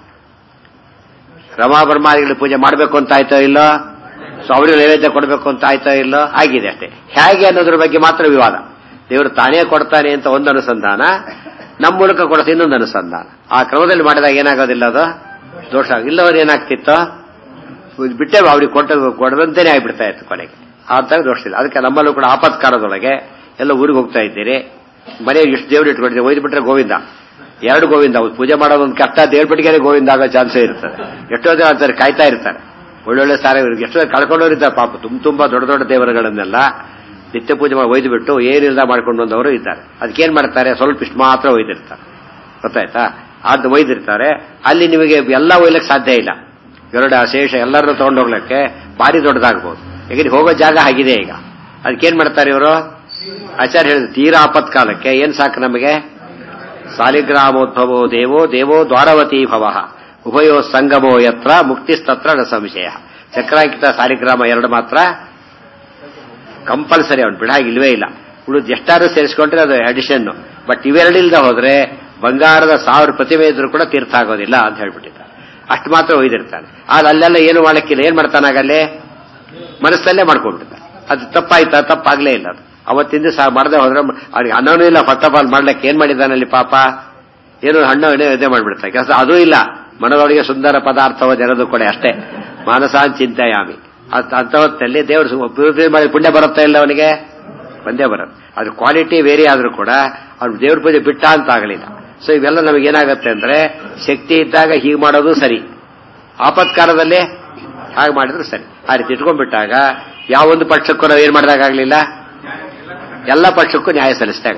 ರಮಾ ಬ್ರಹ್ಮಾದಿಗಳ ಪೂಜೆ ಮಾಡಬೇಕು ಅಂತ ಆಯ್ತೋ ಇಲ್ಲೋ, ಸೊ ಅವರಿಗೆ ನೈವೇದ್ಯ ಕೊಡಬೇಕು ಅಂತ ಆಯ್ತೋ ಇಲ್ಲೋ, ಆಗಿದೆ ಅಷ್ಟೇ. ಹೇಗೆ ಅನ್ನೋದ್ರ ಬಗ್ಗೆ ಮಾತ್ರ ವಿವಾದ. ದೇವರು ತಾನೇ ಕೊಡ್ತಾನೆ ಅಂತ ಒಂದು ಅನುಸಂಧಾನ, ನಮ್ಮ ಮೂಲಕ ಕೊಡೋದು ಇನ್ನೊಂದು ಅನುಸಂಧಾನ. ಆ ಕ್ರಮದಲ್ಲಿ ಮಾಡಿದಾಗ ಏನಾಗೋದಿಲ್ಲ, ಅದು ದೋಷ. ಇಲ್ಲವರು ಏನಾಗ್ತಿತ್ತೋ ಬಿಟ್ಟೆ ಅವ್ರಿಗೆ ಕೊಡದಂತೆಯೇ ಆಗಿಬಿಡ್ತಾ ಇತ್ತು ಕೊನೆಗೆ. ಆ ತರ ದೋಷ ಇಲ್ಲ. ಅದಕ್ಕೆ ನಮ್ಮಲ್ಲೂ ಕೂಡ ಆಪತ್ಕಾಲದೊಳಗೆ ಎಲ್ಲ ಊರಿಗೆ ಹೋಗ್ತಾ ಇದ್ದೀರಿ, ಮನೆಗೆ ಇಷ್ಟು ದೇವರು ಇಟ್ಕೊಂಡಿದ್ದೀವಿ, ಒಯ್ದು ಬಿಟ್ರೆ ಗೋವಿಂದ, ಎರಡು ಗೋವಿಂದ. ಪೂಜೆ ಮಾಡೋದೊಂದು ಕಷ್ಟ, ದೇವ್ರಪಟ್ಟಿಗೆ ಗೋವಿಂದ ಆಗೋ ಚಾನ್ಸೇ ಇರ್ತದೆ. ಎಷ್ಟೋ ಜನ ಅಂತಾರೆ ಕಾಯ್ತಾ ಇರ್ತಾರೆ, ಒಳ್ಳೊಳ್ಳೆ ಸಾರ ಇವ್ರಿಗೆ ಎಷ್ಟೋ ಕಳ್ಕೊಂಡವ್ರಿದ್ದಾರೆ ಪಾಪ. ತುಂಬಾ ದೊಡ್ಡ ದೊಡ್ಡ ದೇವರುಗಳನ್ನೆಲ್ಲ ನಿತ್ಯ ಪೂಜೆ ಮಾಡಿ ಒಯ್ದು ಬಿಟ್ಟು ಏನಿಲ್ಲ ಮಾಡ್ಕೊಂಡು ಬಂದವರು ಇದ್ದಾರೆ. ಅದಕ್ಕೇನ್ ಮಾಡ್ತಾರೆ, ಸ್ವಲ್ಪ ಇಷ್ಟು ಮಾತ್ರ ಒಯ್ದಿರ್ತಾರೆ, ಗೊತ್ತಾಯ್ತಾ? ಅದು ಒಯ್ದಿರ್ತಾರೆ. ಅಲ್ಲಿ ನಿಮಗೆ ಎಲ್ಲ ಒಯ್ಲಕ್ಕೆ ಸಾಧ್ಯ ಇಲ್ಲ. ಗರುಡ ಶೇಷ ಎಲ್ಲರನ್ನು ತಗೊಂಡೋಗ್ಲಿಕ್ಕೆ ಭಾರಿ ದೊಡ್ಡದಾಗ್ಬೋದು. ಯಾಕಂದ್ರೆ ಹೋಗೋ ಜಾಗ ಆಗಿದೆ ಈಗ. ಅದಕ್ಕೇನ್ ಮಾಡ್ತಾರೆ ಇವರು, ಆಚಾರ್ಯ ಹೇಳಿದ್ರು ತೀರಾ ಆಪತ್ಕಾಲಕ್ಕೆ ಏನ್ ಸಾಕು ನಮಗೆ, ಸಾಲಿಗ್ರಾಮೋದ್ಭವೋ ದೇವೋ ದೇವೋ ದ್ವಾರವತಿ ಭವ ಉಭಯೋ ಸಂಗಮೋ ಯತ್ರ ಮುಕ್ತಿಸ್ತತ್ರ ನ ಸಂಶಯ. ಚಕ್ರಾಂಕಿತ ಸಾಲಿಗ್ರಾಮ ಎರಡು ಮಾತ್ರ ಕಂಪಲ್ಸರಿ, ಅವ್ನು ಬಿಡಾಗಿಲ್ವೇ ಇಲ್ಲ. ಉಳಿದು ಎಷ್ಟಾದ್ರೂ ಸೇರಿಸ್ಕೊಂಡ್ರೆ ಅದು ಅಡಿಷನ್. ಬಟ್ ಇವೆರಡಿಲ್ದ ಹೋದ್ರೆ ಬಂಗಾರದ 1000 ಪ್ರತಿಮೆ ಇದ್ರೂ ಕೂಡ ತೀರ್ಥ ಆಗೋದಿಲ್ಲ ಅಂತ ಹೇಳ್ಬಿಟ್ಟಿದ್ದಾರೆ. ಅಷ್ಟು ಮಾತ್ರ ಒಯ್ದಿರ್ತಾನೆ. ಆದ್ರೆ ಅಲ್ಲೆಲ್ಲ ಏನು ಮಾಡಕ್ಕಿಲ್ಲ. ಏನ್ ಮಾಡ್ತಾನಾಗಲ್ಲೇ ಮನಸ್ಸಲ್ಲೇ ಮಾಡ್ಕೊಂಡ್ಬಿಡ್ತಾನೆ. ಅದು ತಪ್ಪಾಯ್ತಾ, ತಪ್ಪಾಗ್ಲೇ ಇಲ್ಲ. ಅದು ಅವತ್ತಿನ ದಿವಸ ಮಾಡದೆ ಹೋದ್ರೆ ಅವ್ರಿಗೆ ಅನ್ನನೂ ಇಲ್ಲ. ಫಸ್ಟ್ ಆಫ್ ಆಲ್ ಮಾಡ್ಲಿಕ್ಕೆ ಏನ್ ಮಾಡಿದ್ದಾನಲ್ಲಿ ಪಾಪ, ಏನು ಹಣ್ಣು ಇದೇ ಮಾಡ್ಬಿಡ್ತಾರೆ ಕೆಲಸ. ಅದೂ ಇಲ್ಲ, ಮನದೊಳಗೆ ಸುಂದರ ಪದಾರ್ಥವ ಜನದು ಕೂಡ ಅಷ್ಟೇ. ಮಾನಸಾನ್ ಚಿಂತೆಯಾಮಿ ಅಂತ ಹೊತ್ತಲ್ಲಿ ದೇವರು ಮಾಡಿ ಪುಣ್ಯ ಬರುತ್ತಾ ಇಲ್ಲ ಅವನಿಗೆ, ಒಂದೇ ಬರುತ್ತೆ. ಅದ್ರ ಕ್ವಾಲಿಟಿ ವೇರಿ ಆದ್ರೂ ಕೂಡ ಅವ್ನು ದೇವ್ರ ಪೂಜೆ ಬಿಟ್ಟ ಅಂತ ಆಗಲಿಲ್ಲ. ಸೊ ಇವೆಲ್ಲ ನಮಗೇನಾಗತ್ತೆ ಅಂದ್ರೆ, ಶಕ್ತಿ ಇದ್ದಾಗ ಹೀಗೆ ಮಾಡೋದು ಸರಿ, ಆಪತ್ಕಾಲದಲ್ಲಿ ಹಾಗೆ ಮಾಡಿದ್ರು ಸರಿ. ಆ ರೀತಿ ಇಟ್ಕೊಂಡ್ಬಿಟ್ಟಾಗ ಯಾವೊಂದು ಪಕ್ಷಕ್ಕೂ ನಾವು ಏನ್ ಮಾಡಿದಾಗಲಿಲ್ಲ, ಎಲ್ಲ ಪಕ್ಷಕ್ಕೂ ನ್ಯಾಯ ಸಲ್ಲಿಸಿದಾಗ.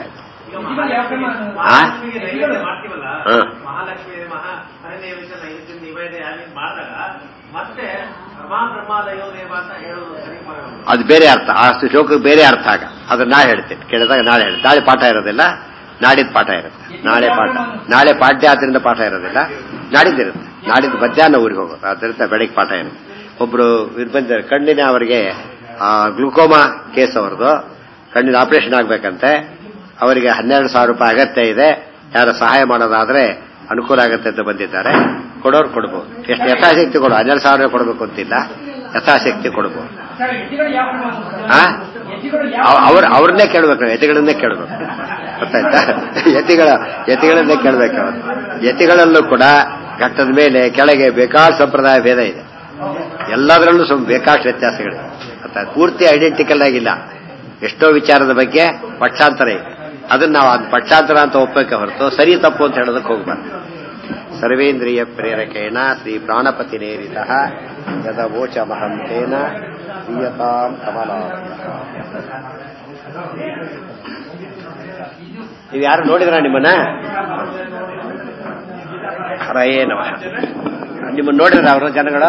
ಅದು ಬೇರೆ ಅರ್ಥ, ಆ ಶ್ಲೋಕಕ್ಕೆ ಬೇರೆ ಅರ್ಥ. ಆಗ ಅದನ್ನ ನಾ ಹೇಳ್ತೇನೆ, ಕೇಳಿದಾಗ ನಾಳೆ ಹೇಳ್ತೇನೆ. ನಾಳೆ ಪಾಠ ಇರೋದಿಲ್ಲ, ನಾಡಿದ್ದು ಪಾಠ ಇರುತ್ತೆ. ನಾಳೆ ಪಾಠ್ಯ ಆದ್ರಿಂದ ಪಾಠ ಇರೋದಿಲ್ಲ, ನಾಡಿದ್ದಿರುತ್ತೆ. ನಾಡಿದ್ದು ಮಧ್ಯಾಹ್ನ ಊರಿಗೆ ಹೋಗೋದು, ಆದ್ರಿಂದ ಬೆಳಗ್ಗೆ ಪಾಠ ಇರುತ್ತೆ. ಒಬ್ರು ಬಂದಿದ್ದಾರೆ, ಕಣ್ಣಿನ ಅವರಿಗೆ ಗ್ಲುಕೋಮಾ ಕೇಸ್ ಅವ್ರದ್ದು, ಕಣ್ಣಿನ ಆಪರೇಷನ್ ಆಗ್ಬೇಕಂತೆ. ಅವರಿಗೆ 12,000 ರೂಪಾಯಿ ಅಗತ್ಯ ಇದೆ, ಯಾರು ಸಹಾಯ ಮಾಡೋದಾದ್ರೆ ಅನುಕೂಲ ಆಗುತ್ತೆ ಅಂತ ಬಂದಿದ್ದಾರೆ. ಕೊಡೋರು ಕೊಡ್ಬೋದು, ಎಷ್ಟು ಯಥಾಶಕ್ತಿ ಕೊಡು. 12,000 ಕೊಡಬೇಕು ಅಂತಿಲ್ಲ, ಯಥಾಶಕ್ತಿ ಕೊಡ್ಬೋದು. ಅವ್ರನ್ನೇ ಕೇಳ್ಬೇಕು, ನಾವು ಯತಿಗಳನ್ನೇ ಕೇಳ್ಬೇಕು, ಗೊತ್ತಾಯ್ತಾ? ಯತಿಗಳನ್ನೇ ಕೇಳ್ಬೇಕು. ಯತಿಗಳಲ್ಲೂ ಕೂಡ ಘಟ್ಟದ ಮೇಲೆ ಕೆಳಗೆ ಬೇಕಾದ ಸಂಪ್ರದಾಯ ಭೇದ ಇದೆ. ಎಲ್ಲದರಲ್ಲೂ ಬೇಕಾಷ್ಟು ವ್ಯತ್ಯಾಸಗಳಿವೆ, ಗೊತ್ತಾಯ್ತು? ಪೂರ್ತಿ ಐಡೆಂಟಿಕಲ್ ಆಗಿಲ್ಲ. ಎಷ್ಟೋ ವಿಚಾರದ ಬಗ್ಗೆ ಪಕ್ಷಾಂತರ ಇದೆ. ಅದನ್ನ ನಾವು ಅದು ಪಕ್ಷಾಂತರ ಅಂತ ಒಪ್ಪಕ್ಕೆ ಹೊರತು ಸರಿ ತಪ್ಪು ಅಂತ ಹೇಳೋದಕ್ಕೆ ಹೋಗ್ಬಾರ್ದು. ಸರ್ವೇಂದ್ರಿಯ ಪ್ರೇರಕೇಣ ಶ್ರೀ ಪ್ರಾಣಪತಿ ನೇರಿತ ಯದವೋಚ ಮಹಂತೇನ ದೀಯತಾಂ ಕಮಲಾ. ನೀವು ಯಾರು ನೋಡಿದ್ರ ನಿಮ್ಮನ್ನ? ಹರಯೇ ನಮಃ. ನಿಮ್ಮನ್ನ ನೋಡಿದ್ರ ಅವ್ರ ಜನಗಳ?